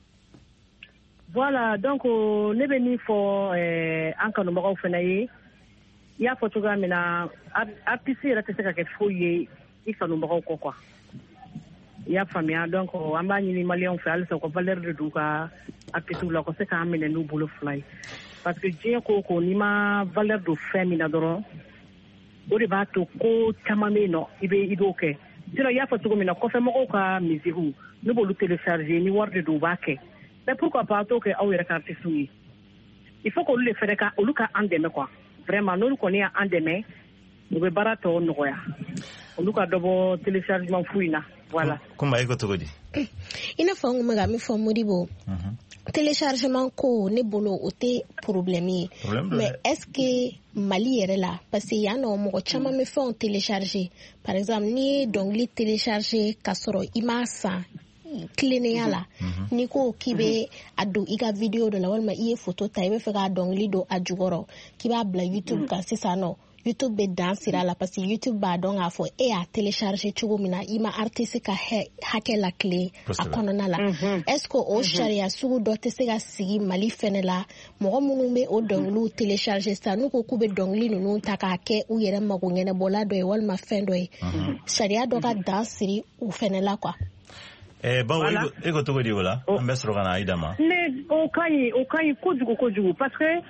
voilà donc ne bɛ min fɔ an kanubagaw fana ye i y'a fɔ cogoya min na artiste yɛrɛ tɛ se ka kɛ foyi ye i kanubagaw kɔ quoi i y'a faamuya donc an b'a ɲini maliyɛnw fɛ halisa u ka valeur de d'u ka artistes la u ka se k'an minɛ n'u bolo fila ye parce que diɲɛ ko ko n'i ma valeur don fɛn min na dɔrɔn o de b'a to ko caman bɛ yen nɔ i b'o kɛ sinon i y'a fɔ cogo min na kɔfɛmɔgɔw ka musique ne b'olu télécharger ni wari de don u b'a kɛ mais pourquoi pas t'o kɛ aw yɛrɛ ka artistes ye il faut qu'olu de fɛnɛ ka olu ka an dɛmɛ quoi vraiment n'olu kɔni y'an dɛmɛ u bɛ baara tɔ nɔgɔya olu ka dɔ bɔ téléchargement fu in na voilà. Kumba iko togo di? Ina fa ngu mega mi fa Modibo. Téléchargement ko ne bolo o te problème ye. Mais est-ce que Mali yɛrɛ la parce que yan nɔ mɔgɔ caman bɛ fɛnw télécharger par exemple ni ye dɔnkili télécharger ka sɔrɔ i m'a san tilennenya la ni ko k'i bɛ a don i ka video dɔ la walima i ye photo ta i bɛ fɛ k'a dɔnkili don a jukɔrɔ k'i b'a bila YouTube kan sisan nɔ YouTube bɛ dan sira la parce que YouTube b'a dɔn k'a fɔ e y'a télécharger cogo min na i ma artiste ka hakɛ la tile a kɔnɔna la est-ce que o sariya sugu dɔ tɛ se ka sigi Mali fɛnɛ la mɔgɔ minnu bɛ o dɔnkiliw télécharger sisan n'u ko k'u bɛ dɔnkili ninnu ta k'a kɛ u yɛrɛ mago ɲɛnabɔla dɔ ye walima fɛn dɔ ye sariya dɔ ka dan siri u fɛnɛ la quoi. Bawo e ko togo di o la an bɛ sɔrɔ ka na Aïda ma. Ne o ka ɲi kojugu parce que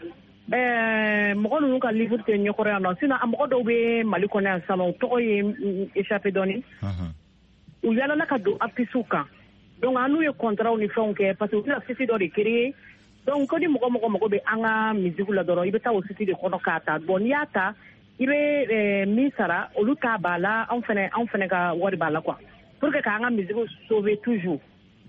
mɔgɔ ninnu ka livre tɛ ɲɛkɔrɔ yan nɔ sinon a mɔgɔ dɔw bɛ Mali kɔnɔ yan salon tɔgɔ ye échappé dɔɔni u yalala ka don artistes kan donc an n'u ye contrat ni fɛnw kɛ parce que u bɛna site dɔ de créer donc ko ni mɔgɔ mago bɛ an ka musique la dɔrɔn i bɛ taa o site de kɔnɔ k'a ta bon n'i y'a ta i bɛ min sara olu ta b'a la anw fɛnɛ ka wari b'a la quoi pour que k'an ka musique sauver toujours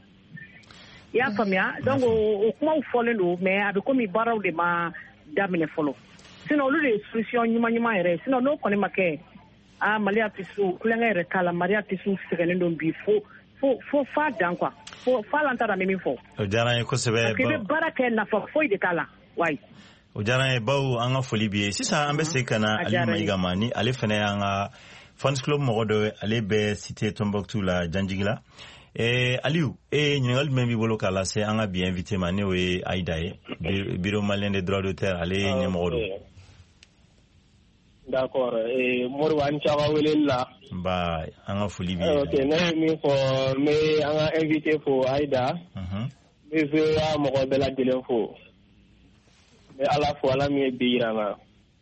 i y'a faamuya donc o kumaw fɔlen don mais a bɛ komi baaraw de ma daminɛ fɔlɔ sinon olu de ye solution ɲuman yɛrɛ sinon n'o kɔni ma kɛ Mali artiste kulonkɛ yɛrɛ t'a la Mali artiste sɛgɛnnen don bi fo fa dan quoi fa la n t'a dɔn an bɛ min fɔ. O diyara n ye kosɛbɛ. parce que i bɛ baara kɛ nafa foyi de t'a la wayi. O diyara n ye bawo an ka foli b'i ye sisan an bɛ segin ka na Aliyu Mayiga ma ni ale fana y'an ka fans club mɔgɔ dɔ ye ale bɛ cité Tombouctou la Janjigi la. Aliou ɲininkali jumɛn b'i bolo k'a lase an ka bi invité ma n'o ye Aïda ye bureau malien des droits d'auteur ale ɲɛmɔgɔ don. D'accord Moribo an caman weleli la. Nba an ka foli b'i ye. Ok ne ye min fɔ n bɛ an ka invité fo Aïda. n bɛ se ka mɔgɔ bɛɛ lajɛlen fo n bɛ Ala fo Ala min ye bi yira n na.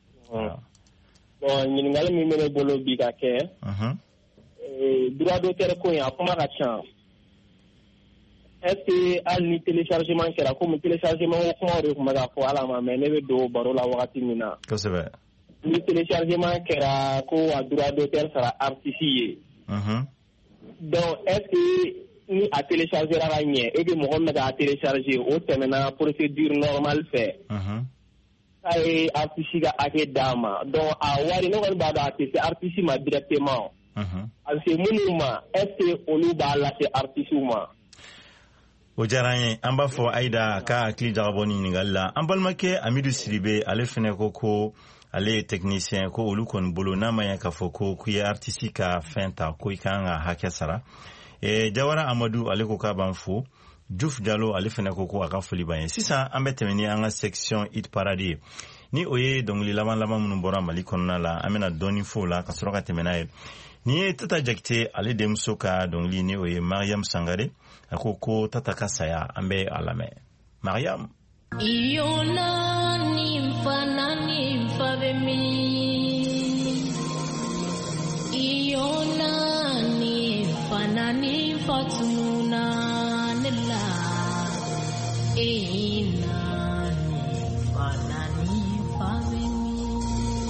Bon ɲininkali min bɛ ne bolo bi ka kɛ. Droit d'auteur ko in a kuma ka ca. Est-ce que hali ni téléchargement kɛra komi téléchargement ko kumaw de tun bɛ ka fɔ ala ma mais ne bɛ don baro la wagati min na. Kosɛbɛ. Ni téléchargement kɛra ko a droit d'auteur sara artiste ye. Donc est-ce que ni a télécharger ka ɲɛ e bɛ mɔgɔ min k'a télécharger o tɛmɛna procédure normale fɛ. K'a ye artiste ka hakɛ d'a ma donc a wari ne kɔni b'a dɔn a tɛ se artiste ma directement. Parce que minnu ma est-ce que olu b'a lase artiste ma. O diyara n ye an b'a fɔ Aïda k'a hakili jagabɔ ni ɲininkali la an balimakɛ Amidu Sidibe ale fɛnɛ ko ale ye technicien ko olu kɔni bolo n'a ma ɲɛ k'a fɔ ko k'i ye artiste ka fɛn ta ko i kan ka hakɛ sara Jawara Amadu ale ko k'a b'an fo Diouf Diallo ale fana ko ko aka foli ban ye sisan an bɛ tɛmɛ ni an ka section hit parade ni o ye dɔnkili laban minnu bɔra Mali kɔnɔna la an bɛna dɔɔni fo la ka sɔrɔ ka tɛmɛ n'a ye ni ye Tata Jakite ale denmuso ka dɔnkili ni o ye Mariam Sangare a ko Tata ka saya an bɛ a lamɛn Mariam Iona nimfana nimfa bemi Iona nimfana nimfa tuna nila Ina nimfana nimfa bemi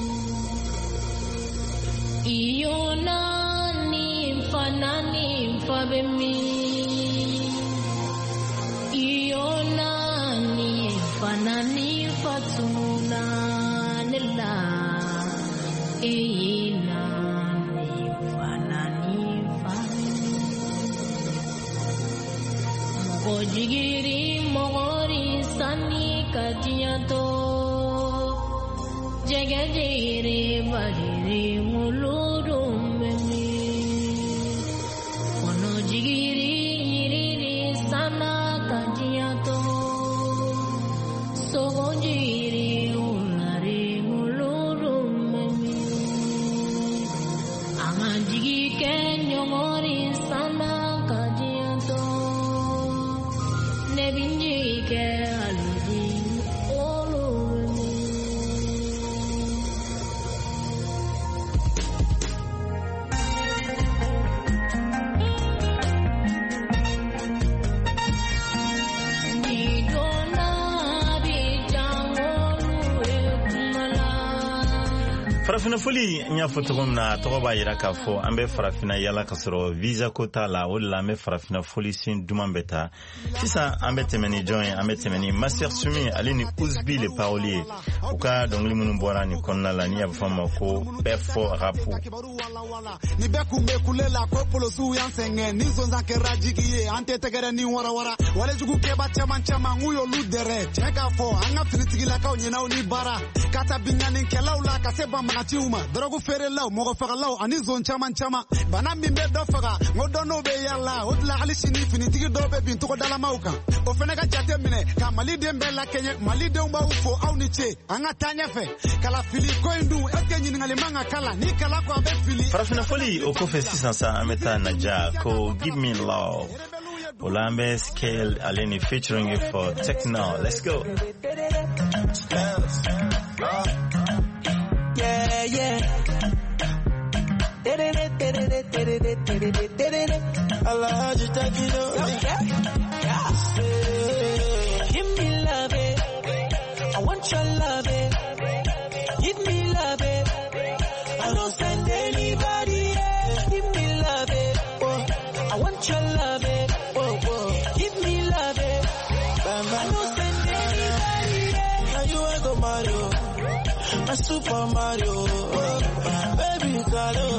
Iona nimfana nimfa bemi Fanani fatuna nila ina ni fanani fani Mojigiri mogori sani katiyato Jagajiri bariri muluru meni Monojigiri iriri sana katiyato Sogojiri ulari muluru memi Angajigi kenyomori sana kajianto Nebinji ke aludi olu farafina foli n y'a fɔ cogo min na tɔgɔ b'a yira k'a fɔ an bɛ farafina yala ka sɔrɔ visa ko t'a la o de la an bɛ farafina foli sin duman bɛ ta sisan an bɛ tɛmɛ ni jɔn ye an bɛ tɛmɛ ni Master Sumi ale ni Uzbi le parolier u ka dɔnkili minnu bɔra nin kɔnɔna la ni y'a fɔ ma ko bɛɛ fɔ rapu ni bɛɛ kun bɛ kule la ko polosiw y'an sɛgɛn ni sonsan kɛra jigi ye an tɛ tɛgɛrɛ ni warawara walejugu kɛba caman caman k'u y'olu dɛrɛ tiɲɛ k'a fɔ an ka finitigilakaw ɲinɛw ni baara ka taa binganikɛlaw la ka se bamanatiw ma dɔrɔgu feerelaw mɔgɔfagalaw ani zon caman caman bana min bɛ dɔ faga n ko dɔnniw bɛ yala o de la hali sini finitigi dɔw bɛ bin tɔgɔdalamaw kan o fana ka jate minɛ ka maliden bɛɛ lakɛɲɛ malidenw b'aw fo aw ni ce an ka taa ɲɛfɛ kalafili ko in dun est ce que ɲininkali man ka kala ni kala ko an bɛ fili farafina foli o kɔfɛ sisan sa an bɛ taa Naja ko Give Me Love o la an bɛ Scale ale ni featuring for Techno. Let's go. Yeah, yeah. Allah, just take it over. Give me love, I want your love, give me love, I don't send anybody. Give me love, I want your love, give me love, I don't send anybody. Now you ain't go Mario, a Super Mario, baby, Carlo,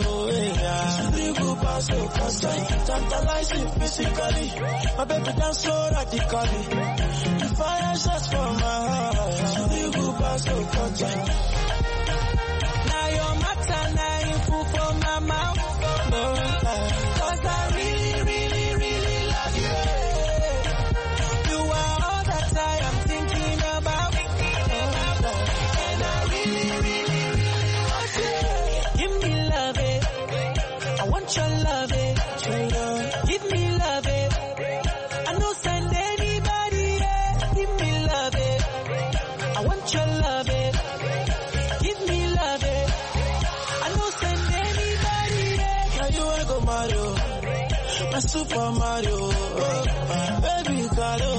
tantalizing physically, my baby dance so radically. The fire shots from my heart, you go pass so content. Now your matter, now you fool for my mouth. Cause I really, really, really love you. You are all that I am thinking about. And I really, really, really want you. Give me love, I want your love, give me love, I don't send anybody, give me love, I want your love, give me love, I don't send anybody, now you ain't go Mario, my Super Mario, baby Carlo,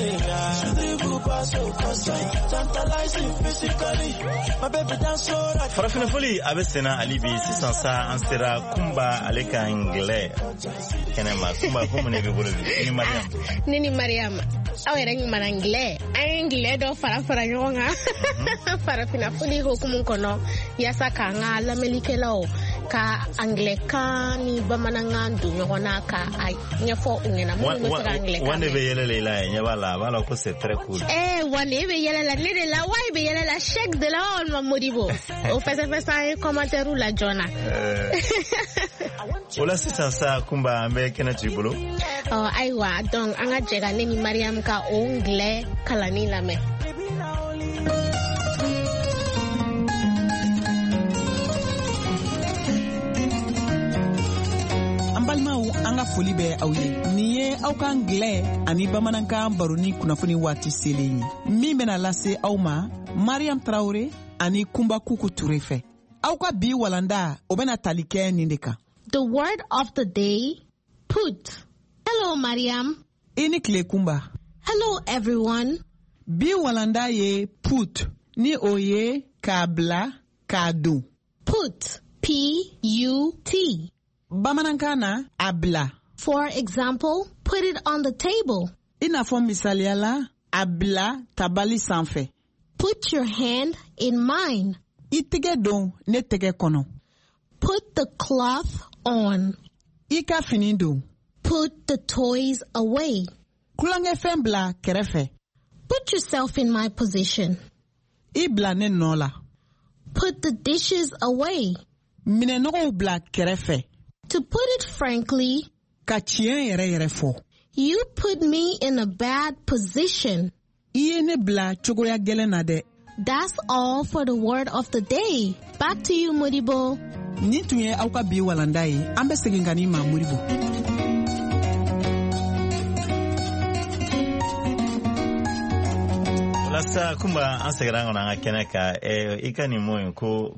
farafina foli a bɛ senna hali bi sisan sa an sera Kumba ale ka anglais kɛnɛma Kumba ko mun de bɛ bolo bi ni Mariam ne ni Mariam aw yɛrɛ ɲuman anglais an ye anglais dɔ fara ɲɔgɔn kan farafina foli hukumu kɔnɔ yaasa k'an ka lamɛnnikɛlaw ka anglais kan ni bamanankan don ɲɔgɔn na ka a ɲɛfɔ u ɲɛna minnu bɛ se ka anglais kan wande bɛ yɛlɛ la ila ɲɛ b'a la a b'a la ko c'est très cool wande bɛ yɛlɛ la ne de la wa bɛ yɛlɛ la chèque de la walima Modibo o fɛsɛfɛsɛ an ye commentaire la joona o la sisan sa Kumba an bɛ kɛnɛ t'u bolo Aiwa, donc anga jega neni Mariam ka ongle kalani lame. Balmaw anga foli be awye niye aw kan glɛ ani bamanankan baroni kunafoni waati selen min bena lase aw ma Mariam Traoré ani Kumba Kuku Touré fɛ aw ka bi walanda o bena tali kɛ nin de kan. The word of the day, put. Hello Mariam. Ini kile Kumba. Hello everyone. Bi walanda ye put ni o ye ka bila ka dun. Put, P-U-T. Bamanankana abla. For example, put it on the table. Ina fɔ misaliya la abla tabali sanfɛ. Put your hand in mine. I tɛgɛ don ne tɛgɛ kɔnɔ. Put the cloth on. I ka fini don. Put the toys away. Kulonkɛfɛn bila kɛrɛfɛ. Put yourself in my position. I bila ne nɔ la. Put the dishes away. Minɛnɔgɔw bila kɛrɛfɛ. To put it frankly, ka tiɲɛ yɛrɛ yɛrɛ fɔ. You put me in a bad position. I ye ne bila cogoya gɛlɛn na dɛ. That's all for the word of the day. Back to you, Modibo. Nin tun ye aw ka bi walanda ye. An bɛ segin ka ni ma Modibo. Lasa Kumba an segira ngona nga kene ka ika ni moyo ko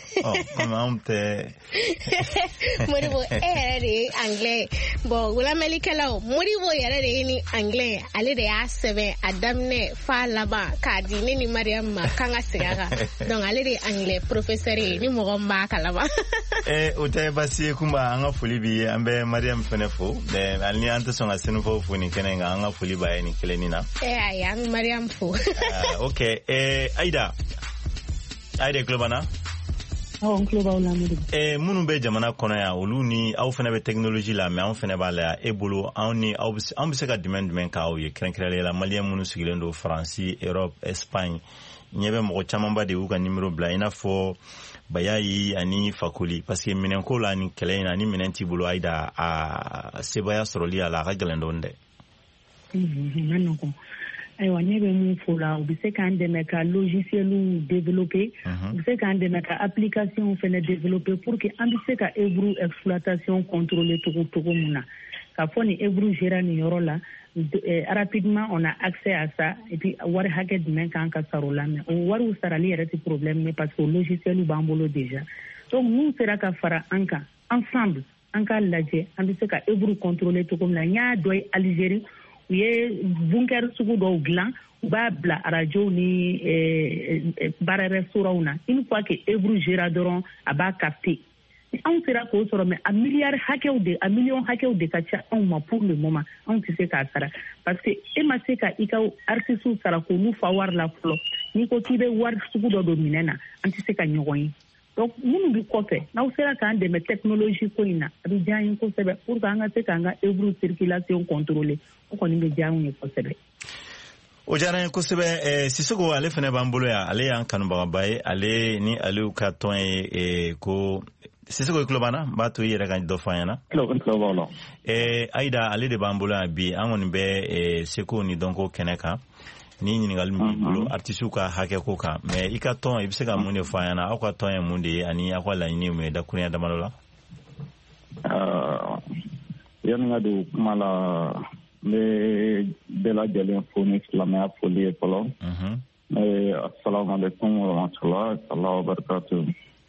amte Modibo de anglais bo wala melikalo Modibo yare de ni anglais ale de ya sebe adamne fa laba ka di ni Mariam ma kanga sigara donc ale de anglais professeur ni mo gomba kalaba o te basi Kumba anga foli bi ambe Mariam fenefo de alni ante songa senfo foni kene nga anga foli ba ni kelenina ya Mariam fo. Okay, Aida Globana. Oh, Global Lamudi. Munu be jamana kono ya olu ni aw fene be technology la mais aw fene ba la ebolo aw ni aw bi se ka demand men ka aw ye krenkrele la malien munu sigilen do France, Europe, Espagne. Nyebe mo chama ba de u ka numéro bla ina fo bayayi ani fakoli parce que minen ko la ni kele ina ni minen ti bolo Aida a sebaya soroli ala ga gelendo nde. Nanoko. Aywa nyebe mu fola ubi se kan de meka logiciel ou développer ubi se kan de meka application fene développer pour que ambi se ka ebru exploitation contrôler tout muna ka foni ebru gérer ni yoro la rapidement on a accès à ça et puis war haget men kan ka sarola mais on war u sarali yere ti problème mais parce que logiciel ou bambolo déjà donc nous sera ka fara anka ensemble anka laje ambi se ka ebru contrôler tout comme la nya doy Algérie ye bunker sugu do glan ba bla radio ni bara restaurant na une fois que ebru géradoron aba capté on sera ko soro mais a milliard hakew de kacha on ma pour le moment on sait ka sara parce que e ma se ka ikaw artisu sara ko nu fawar la flo ni ko tibe war sugu do minena anti se ka nyogoyi donc munu bi kofe na usera ka ande me technologie ko ina abi jayin ko sebe pour ka nga se ka nga ebru circulation contrôler ko ni be jayin ko sebe o jara ko sebe sisoko ale fene bambolo ya ale yan kanu babaye ale ni ale ka ton ko sisoko klobana ba to yere kan do fanyana klobana Aida ale de bambolo bi an be seko ni donko keneka ni ɲininkali min bolo artiste ka hakɛ ko kan mais i ka tɔn i bɛ se ka mun de fɔ an ɲɛna aw ka tɔn ye mun de ye ani aw ka laɲini mun ye dakurunya damadɔ la. Yani ka don kuma la n bɛ bɛɛ lajɛlen fo ni silamɛya foli ye fɔlɔ. Assalamualaikum warahmatullahi wabarakatuh.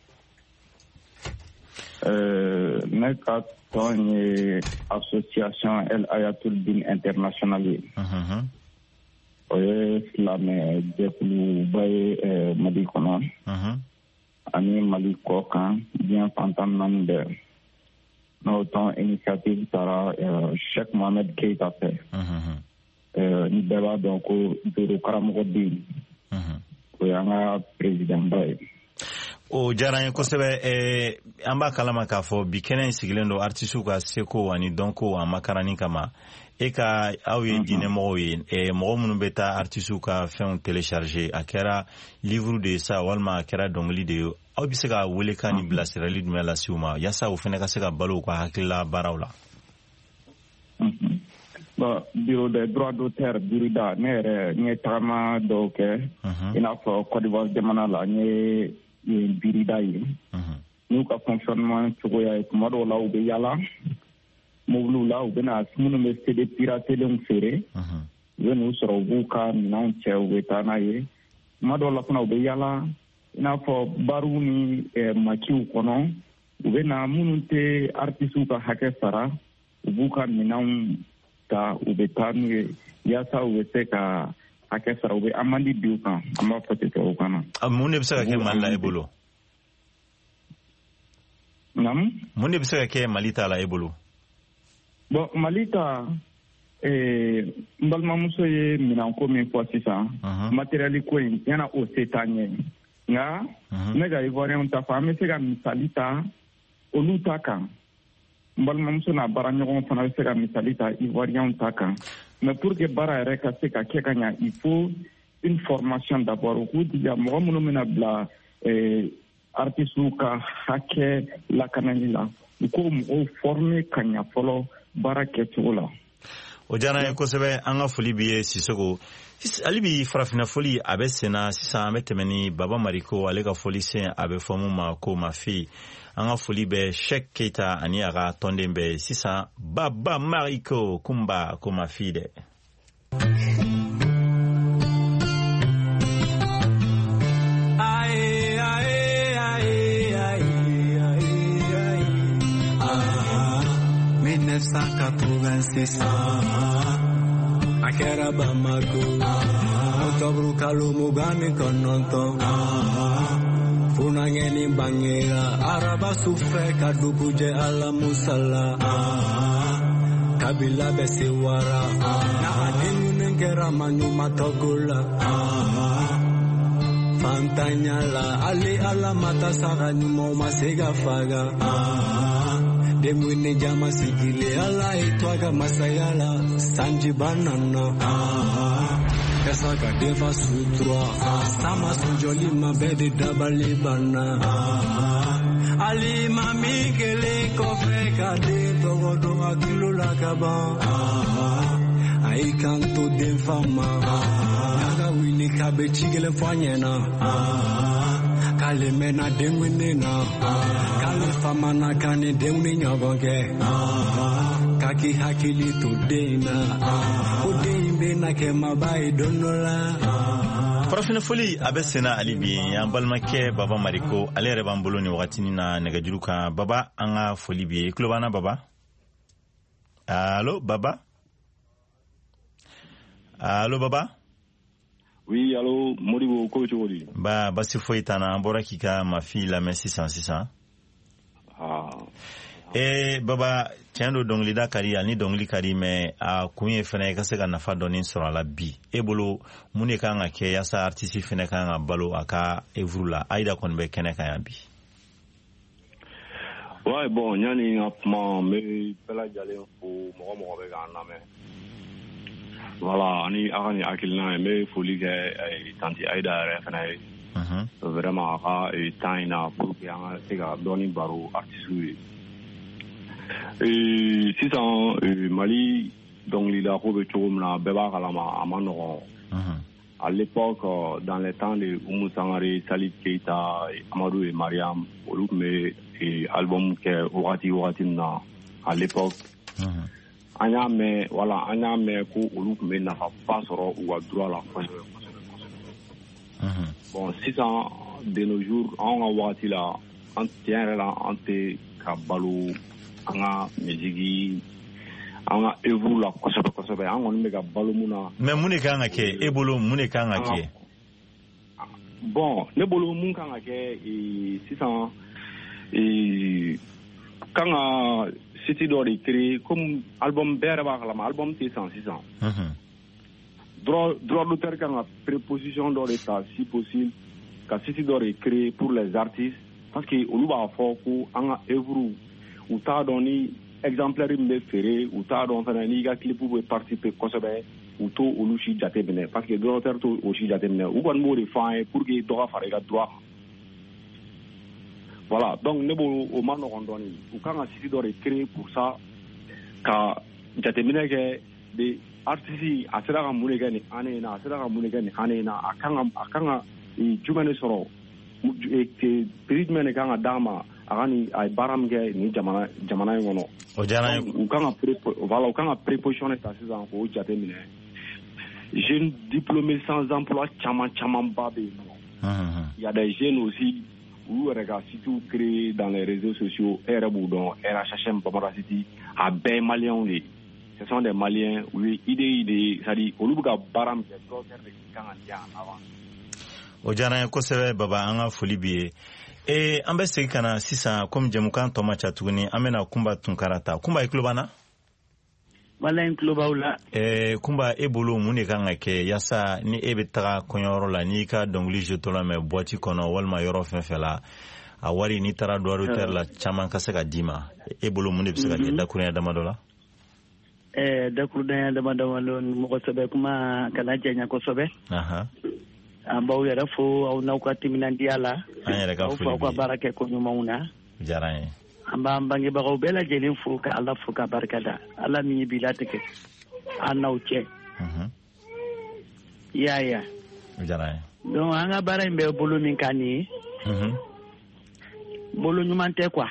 Ne ka tɔn ye association El Ayatul Din International ye. O ye silamɛ jɛkuluba ye Mali kɔnɔ ani Mali kɔ kan diɲɛ fantan naani bɛɛ n'o tɔn initiative taara Sheikh Mohamed Keita fɛ ni bɛɛ b'a dɔn ko Doro karamɔgɔ den o y'an ka président ba ye. O diyara n ye kosɛbɛ an b'a kalama k'a fɔ bi kɛnɛ in sigilen don artiste ka seko ani dɔnko a makarani kama e ka aw ye diinɛmɔgɔw ye mɔgɔ minnu bɛ taa artiste ka fɛnw télécharger a kɛra livre de ye sa walima a kɛra dɔnkili de ye aw bɛ se ka welekan ni bilasirali jumɛn lase u ma yaasa u fana ka se ka balo u ka hakilila baaraw la. bureau des droits d'auteur Burida ne yɛrɛ n ye tagama dɔw kɛ i n'a fɔ Côte d'Ivoire jamana la n ye Burida ye n'u ka fonctionnement cogoya ye tuma dɔw la u bɛ yala mobiliw la u bɛna minnu bɛ CD piratelenw feere u bɛ n'u sɔrɔ u b'u ka minɛnw cɛ u bɛ taa n'a ye tuma dɔw la fana u bɛ yala i n'a fɔ bariw ni makiw kɔnɔ u bɛ na minnu tɛ artistes ka hakɛ sara u b'u ka minɛnw ta u bɛ taa n'u ye yaasa u bɛ se ka hakɛ sara u bɛ amande di u kan an b'a fɔ ten tubabukan na. Mun de bɛ se ka kɛ Mali la e bolo? Mun de bɛ se ka kɛ Mali ta la e bolo? Bon Mali ta n balimamuso ye minɛnko min fɔ sisan matériel ko in yana o se t'an ɲɛ nka ne ka Ivoirien ta fɔ an bɛ se ka misali ta olu ta kan n balimamuso n'a baaraɲɔgɔn fana bɛ se ka misali ta Ivoirien ta kan mais pour que baara yɛrɛ ka se ka kɛ ka ɲɛ il faut une formation d'abord u k'u dija mɔgɔ minnu bɛna bila artistes ka hakɛ lakanali la u k'o mɔgɔw former ka ɲɛ fɔlɔ baara kɛcogo la. O diyara n ye kosɛbɛ an ka foli b'i ye Sisoko hali bi farafina foli a bɛ sen na sisan an bɛ tɛmɛ ni Baba Mariko ale ka foli sen a bɛ fɔ mun ma ko Mafi an ka foli bɛ Sheikh Keita ani a ka tɔnden bɛɛ sisan Baba Mariko Kumba ko Mafi dɛ. Akera Bamako Otobru Kalumu Gani Kononto Funangeni Bangera Araba Sufe Kadukuje Ala Musala Kabila Besiwara Na Adinu Nengera Manu Matogula Fantanyala Ali Ala Matasara Numo Masega Faga Demwine jama sigile ala itwaga masayala sanji banana Kasa ka deva sutra sama sunjoli mabede dabali bana Ali mami kele kofe kade togodo akilo lakaba Ai kanto den fama Naga wini kabe chigele fanyena Kale mena dengwene na Kale fama na kane dengwene nyogonge Kaki hakili tudena Udimbe na kema bai donola Farafina foli a bɛ senna hali bi an balimakɛ Baba Mariko ale yɛrɛ b'an bolo nin wagatinin na nɛgɛjuru kan Baba an ka foli b'i ye tulo b'an na Baba Allo Baba Allo Baba Oui, allo, Modibo, ko cogo di? Ba basi foyi t'an na an bɔra k'i ka Mafi lamɛn sisan. Baba tiɲɛ don dɔnkilida ka di ani dɔnkili ka di mais a kun ye fɛnɛ i ka se ka nafa dɔɔni sɔrɔ a la bi. E bolo mun de kan ka kɛ yaasa artiste fɛnɛ kan ka balo a ka œuvre la Aïda kɔni bɛ kɛnɛ kan yan bi. Ouais, bon, yani n ka kuma n bɛ bɛɛ lajɛlen fo mɔgɔ bɛ k'an lamɛn. Voilà, ani a ka nin hakilina n bɛ foli kɛ tanti Aïda yɛrɛ fɛnɛ ye. Vraiment a ka temps in na pour que an ka se ka dɔɔni baro artistes ye. Sisan Mali dɔnkilida ko bɛ cogo min na bɛɛ b'a kalama a ma nɔgɔn. À l'époque, dans les temps de Oumou Sangaré, Salif Keita, Amadou et Mariam, olu tun bɛ album kɛ wagati min na à l'époque. An y'a mɛn ko olu tun bɛ nafaba sɔrɔ u ka droit la kosɛbɛ. Bon sisan de nos jours an ka wagati la an tiɲɛ yɛrɛ la an tɛ ka balo an ka musique an ka œuvre la kosɛbɛ an kɔni bɛ ka balo mun na. Mais mun de kan ka kɛ e bolo mun de kan ka kɛ? Bon ne bolo mun kan ka kɛ sisan kan ka site dɔ de créer comme album bɛɛ yɛrɛ b'a kalama album tɛ san sisan. Droit d'auteur kan ka préposition dɔ de ta si possible ka site dɔ de créer pour les artistes parce que olu b'a fɔ ko an ka œuvre u t'a dɔn ni exemplaire min bɛ feere u t'a dɔn fana n'i ka clip bɛ participer kosɛbɛ u t'o olu si jate minɛ parce que droit d'auteur t'o o si jate minɛ u kɔni b'o de fɔ an ye pour que dɔ ka fara i ka droit kan. Voilà, donc ne b'o o ma nɔgɔn dɔɔni u kan ka site dɔ de créer pour ça ka jateminɛ kɛ de artiste a sera ka mun de kɛ ni année in na a sera ka mun de kɛ ni année in na a kan ka jumɛn de sɔrɔ prix jumɛn de kan ka d'a ma a ka ni a ye baara min kɛ ni jamana in kɔnɔ o diyara n ye u kan ka prépositionner ta sisan k'o jate minɛ jeunes diplômés sans emploi caman ba bɛ yen nɔ il y a des jeunes aussi olu yɛrɛ ka sites créés dans les réseaux sociaux e yɛrɛ b'u dɔn RHHM Bamara City a bɛɛ ye maliyɛnw de ce sont des maliens u ye idée c'est-à-dire olu bɛ ka baara min kɛ dɔw yɛrɛ de kan ka di yan avant o diyara n ye kosɛbɛ baba an ka foli b'i ye an bɛ segin ka na sisan komi jɛmukan tɔ ma ca tuguni an bɛna Kunba Tunkara ta Kunba i tulo b'an na wala in tulo b'aw la Kunba e bolo mun de kan ka kɛ yaasa ni e bɛ taga kɔɲɔyɔrɔ la n'i ka dɔnkili jetɔla mɛn boîte kɔnɔ walima yɔrɔ fɛn fɛn la a wari n'i taara droit d'auteur la caman ka se ka d'i ma e bolo mun de bɛ se ka kɛ dakurunya damadɔ la dakurunya damadɔ mɔgɔ sɛbɛ kuma kana jɛnya kosɛbɛ an b'aw yɛrɛ fo aw n'aw ka timinandiya la an yɛrɛ ka foli b'i ye aw ka baara kɛ ko ɲumanw na diyara n ye an b'an bangebagaw bɛɛ lajɛlen fo ka Ala fo ka barikada Ala min ye bi latigɛ an n'aw cɛ yaya diyara n ye donc an ka baara in bɛ bolo min kan nin ye bolo ɲuman tɛ quoi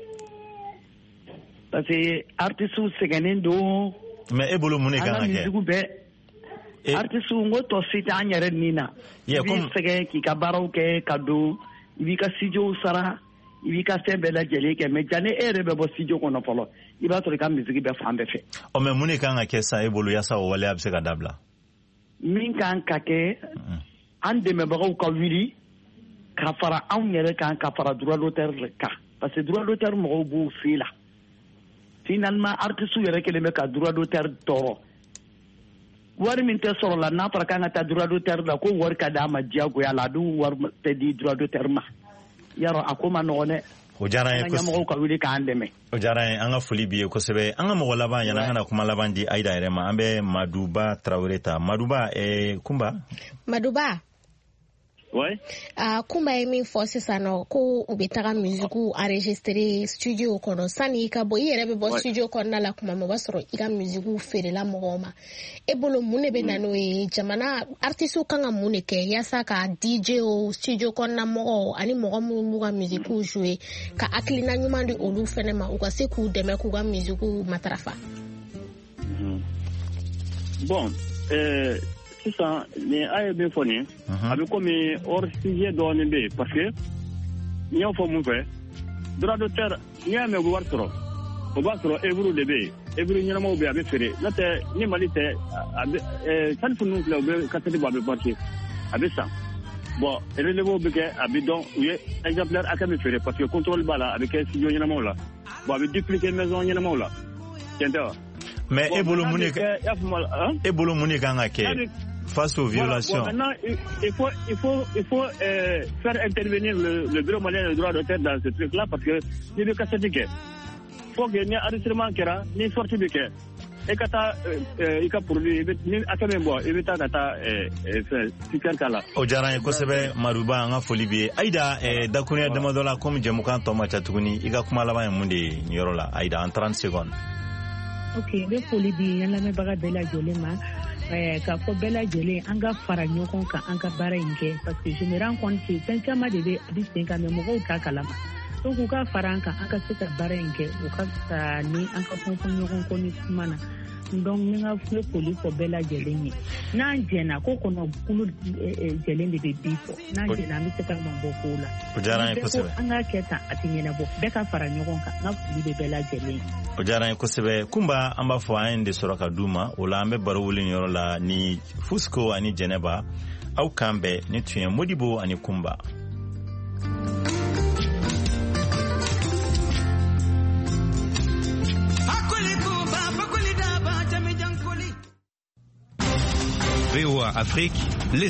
parce que artistes sɛgɛnnen don mais e bolo mun de kan ka kɛ an ka musique bɛɛ artiste n ko tɔ si tɛ an yɛrɛ nin na i b'i sɛgɛn k'i ka baaraw kɛ ka don i b'i ka studio sara i b'i ka fɛn bɛɛ lajɛlen kɛ mais janni e yɛrɛ bɛ bɔ studio kɔnɔ fɔlɔ i b'a sɔrɔ i ka musique bɛ fan bɛɛ fɛ mais mun de kan ka kɛ sa e bolo yaasa o waleya bɛ se ka dabila min kan ka kɛ an dɛmɛbagaw ka wuli ka fara anw yɛrɛ kan ka fara droit d'auteur kan parce que droit d'auteur mɔgɔw b'u fi la finalement artiste yɛrɛ kelen bɛ ka droit d'auteur tɔɔrɔ wari min tɛ sɔrɔ la n'a fɔra kan ka taa droit d'auteur la ko wari ka d'a ma diyagoya la a dun wari tɛ di droit d'auteur ma yarɔ a ko ma nɔgɔn dɛ o diyara n ye kosɛbɛ ɲɛmɔgɔw ka wuli k'an dɛmɛ o diyara n ye an ka foli b'i ye kosɛbɛ an ka mɔgɔ laban yanni an ka na kuma laban di Aïda yɛrɛ ma an bɛ Maduba Traoré ta Maduba Kunba Maduba ouais Kunba ye min fɔ sisan nɔ ko u bɛ taga musique enregistrer studio kɔnɔ sani i ka bɔ i yɛrɛ bɛ bɔ studio kɔnɔna la kuma min o b'a sɔrɔ i ka musique feerela mɔgɔw ma e bolo mun de bɛ na n'o ye jamana artistes kan ka mun de kɛ yaasa ka DJ o studio kɔnɔna mɔgɔw ani mɔgɔ minnu b'u ka musique jouer ka hakilina ɲuman di olu fɛnɛ ma u ka se k'u dɛmɛ k'u ka musique matarafa bon sisan ni a ye min fɔ nin a bɛ komi hors sujet dɔɔnin bɛ yen parce que n y'a fɔ mun fɛ droit d'auteur n'i y'a mɛn u bɛ wari sɔrɔ o b'a sɔrɔ œuvre de bɛ yen œuvre ɲɛnamaw bɛ yen a bɛ feere n'o tɛ ni Mali tɛ a bɛ salifu ninnu filɛ u bɛ cassette bɔ a bɛ marché a bɛ san bon relève bɛ kɛ a bɛ dɔn u ye exemplaire hakɛ min feere parce que contrôle b'a la a bɛ kɛ studio ɲɛnamaw la bon a bɛ dupliquer maison ɲɛnamaw la tiɲɛ tɛ wa mais e bolo mun de kan ka kɛ face aux violations. Bon, maintenant, il faut faire intervenir le bureau malien de droit d'auteur dans ce truc-là parce que il y a cassette il faut que ni enregistrement kera ni sortie de kera et kata i ka produit ni akame bo e beta kata super kala o diyara n ye kosɛbɛ Maduba an ka foli b'i ye Aïda dakurunya damadɔ la comme jɛmukan tɔ ma ca tuguni i ka kuma laban ye mun de ye nin yɔrɔ la Aïda en 30 secondes. Ok n bɛ foli di n lamɛnbaga bɛɛ lajɛlen ma k'a fɔ bɛɛ lajɛlen an ka fara ɲɔgɔn kan an ka baara in kɛ parce que je me rends compte que fɛn caman de bɛ a bɛ sen kan mais mɔgɔw t'a kalama donc u ka fara an kan an ka se ka baara in kɛ u ka fisa ni an ka fɔn ɲɔgɔn kɔ ni kuma na donc n ka foli fɔ bɛɛ lajɛlen ye n'an jɛna ko kɔnɔ kulu jɛlen de bɛ bi fɔ n'an jɛna an bɛ se ka mabɔ kow la o diyara n ye kosɛbɛ an ka kɛ tan a tɛ ɲɛnabɔ bɛɛ ka fara ɲɔgɔn kan n ka foli bɛ bɛɛ lajɛlen ye o diyara n ye kosɛbɛ Kunba an b'a fɔ an ye de sɔrɔ ka d'u ma o la an bɛ baro wuli nin yɔrɔ la ni Fusco ani Jɛnɛba aw kan bɛɛ ni tun ye Modibo ani Kunba. VOA Afrique,